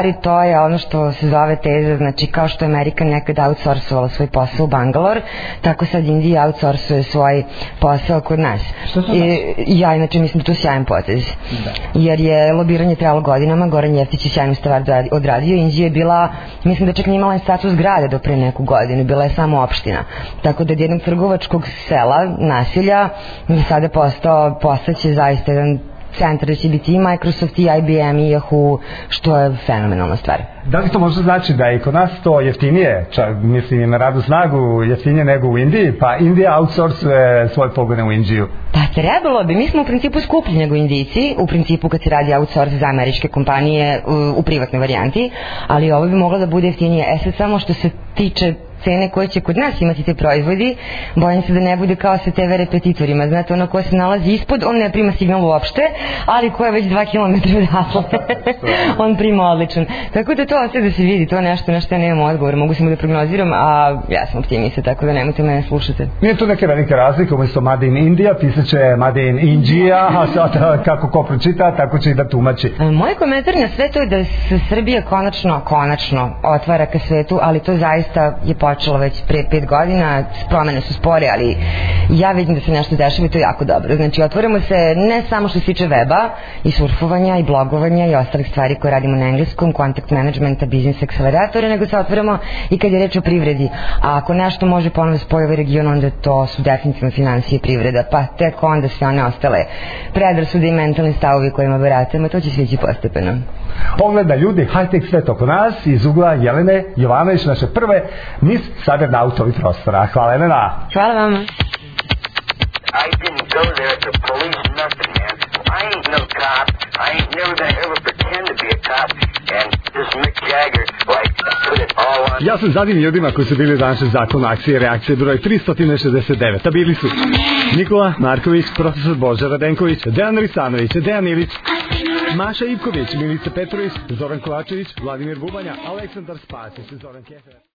stvari, to je ono što se zove teza, znači kao što je Amerika nekad outsourcovala svoj posao u Bangalore, tako sad Indija outsourcuje svoj posao kod nas. Što to I, ja inače mislim da to je sjajan potez, da. Jer je lobiranje trajalo godinama, Goran Jeftić je sjajnu stvar odradio, Indija je bila, mislim da čak nije imala status grada do pre neku godinu, bila je samo opština, tako da od jednog trgovačkog sela, nasilja, sada postao, postaće zaista jedan centar da će biti i Microsoft i I B M i Yahoo, što je fenomenalna stvar. Da li to možda znači da je kod nas to jeftinije, čak mislim na radnu snagu jeftinije nego u Indiji, pa Indija outsourcuje svoje pogone u Indiju? Pa trebalo bi, mi smo u principu skuplji nego Indijci, u principu kad se radi outsource za američke kompanije u, u privatnoj varijanti, ali ovo bi moglo da bude jeftinije. E sad samo što se tiče cene koje će kod nas imati te proizvodi, bojim se da ne bude kao sa te ve repetitorima, znate, ono ko se nalazi ispod, on ne prima signal uopšte, ali ko je već dva kilometra odatle, on prima odličan. Tako da to ostaje da se vidi, to je nešto na što ja nemam odgovor, mogu samo da prognoziram, a ja sam optimista, tako da nemojte mene slušate. Nije tu neke velike razlike, umjesto Made in India, pisat će Made in Indija, a sad kako ko pročita, tako će i da tumači. Moj komentar na sve to je da se Srbija konačno, konačno otvara ka svetu, ali to zaista je počelo već pre pet godina, promene su spore, ali ja vidim da se nešto dešava i to je jako dobro. Znači, otvorimo se ne samo što se tiče weba i surfovanja i blogovanja i ostalih stvari koje radimo na engleskom, kontakt managementa, biznis akceleratora, nego se otvorimo i kad je reč o privredi. A ako nešto može ponovno spoji ovaj region, onda to su definitivno financije i privreda, pa tek onda sve one ostale predrasude i mentalni stavovi kojima baratamo, to će svići postepeno. Ogleda ljudi, high-tech svet oko nas iz ugla Jelene Jovanović, naše prve Miss Cybernautovi prostora. Hvala, Jelena. Hvala vama. I didn't go there to police nothing, man. I ain't no cop. I ain't never gonna ever pretend to be a cop. And this Mick Jagger, like, put it all on... Ja sam zadim ljudima koji su bili u današnjem zakonu akcije i reakcije broj tristo šezdeset devet. A bili su Nikola Marković, profesor Boža Radenković, Dejan Risanović, Dejan Ilić, Maša Ivković, Milica Petrović, Zoran Kovačević, Vladimir Bubanja, Aleksandar Spasić, Zoran Kefer.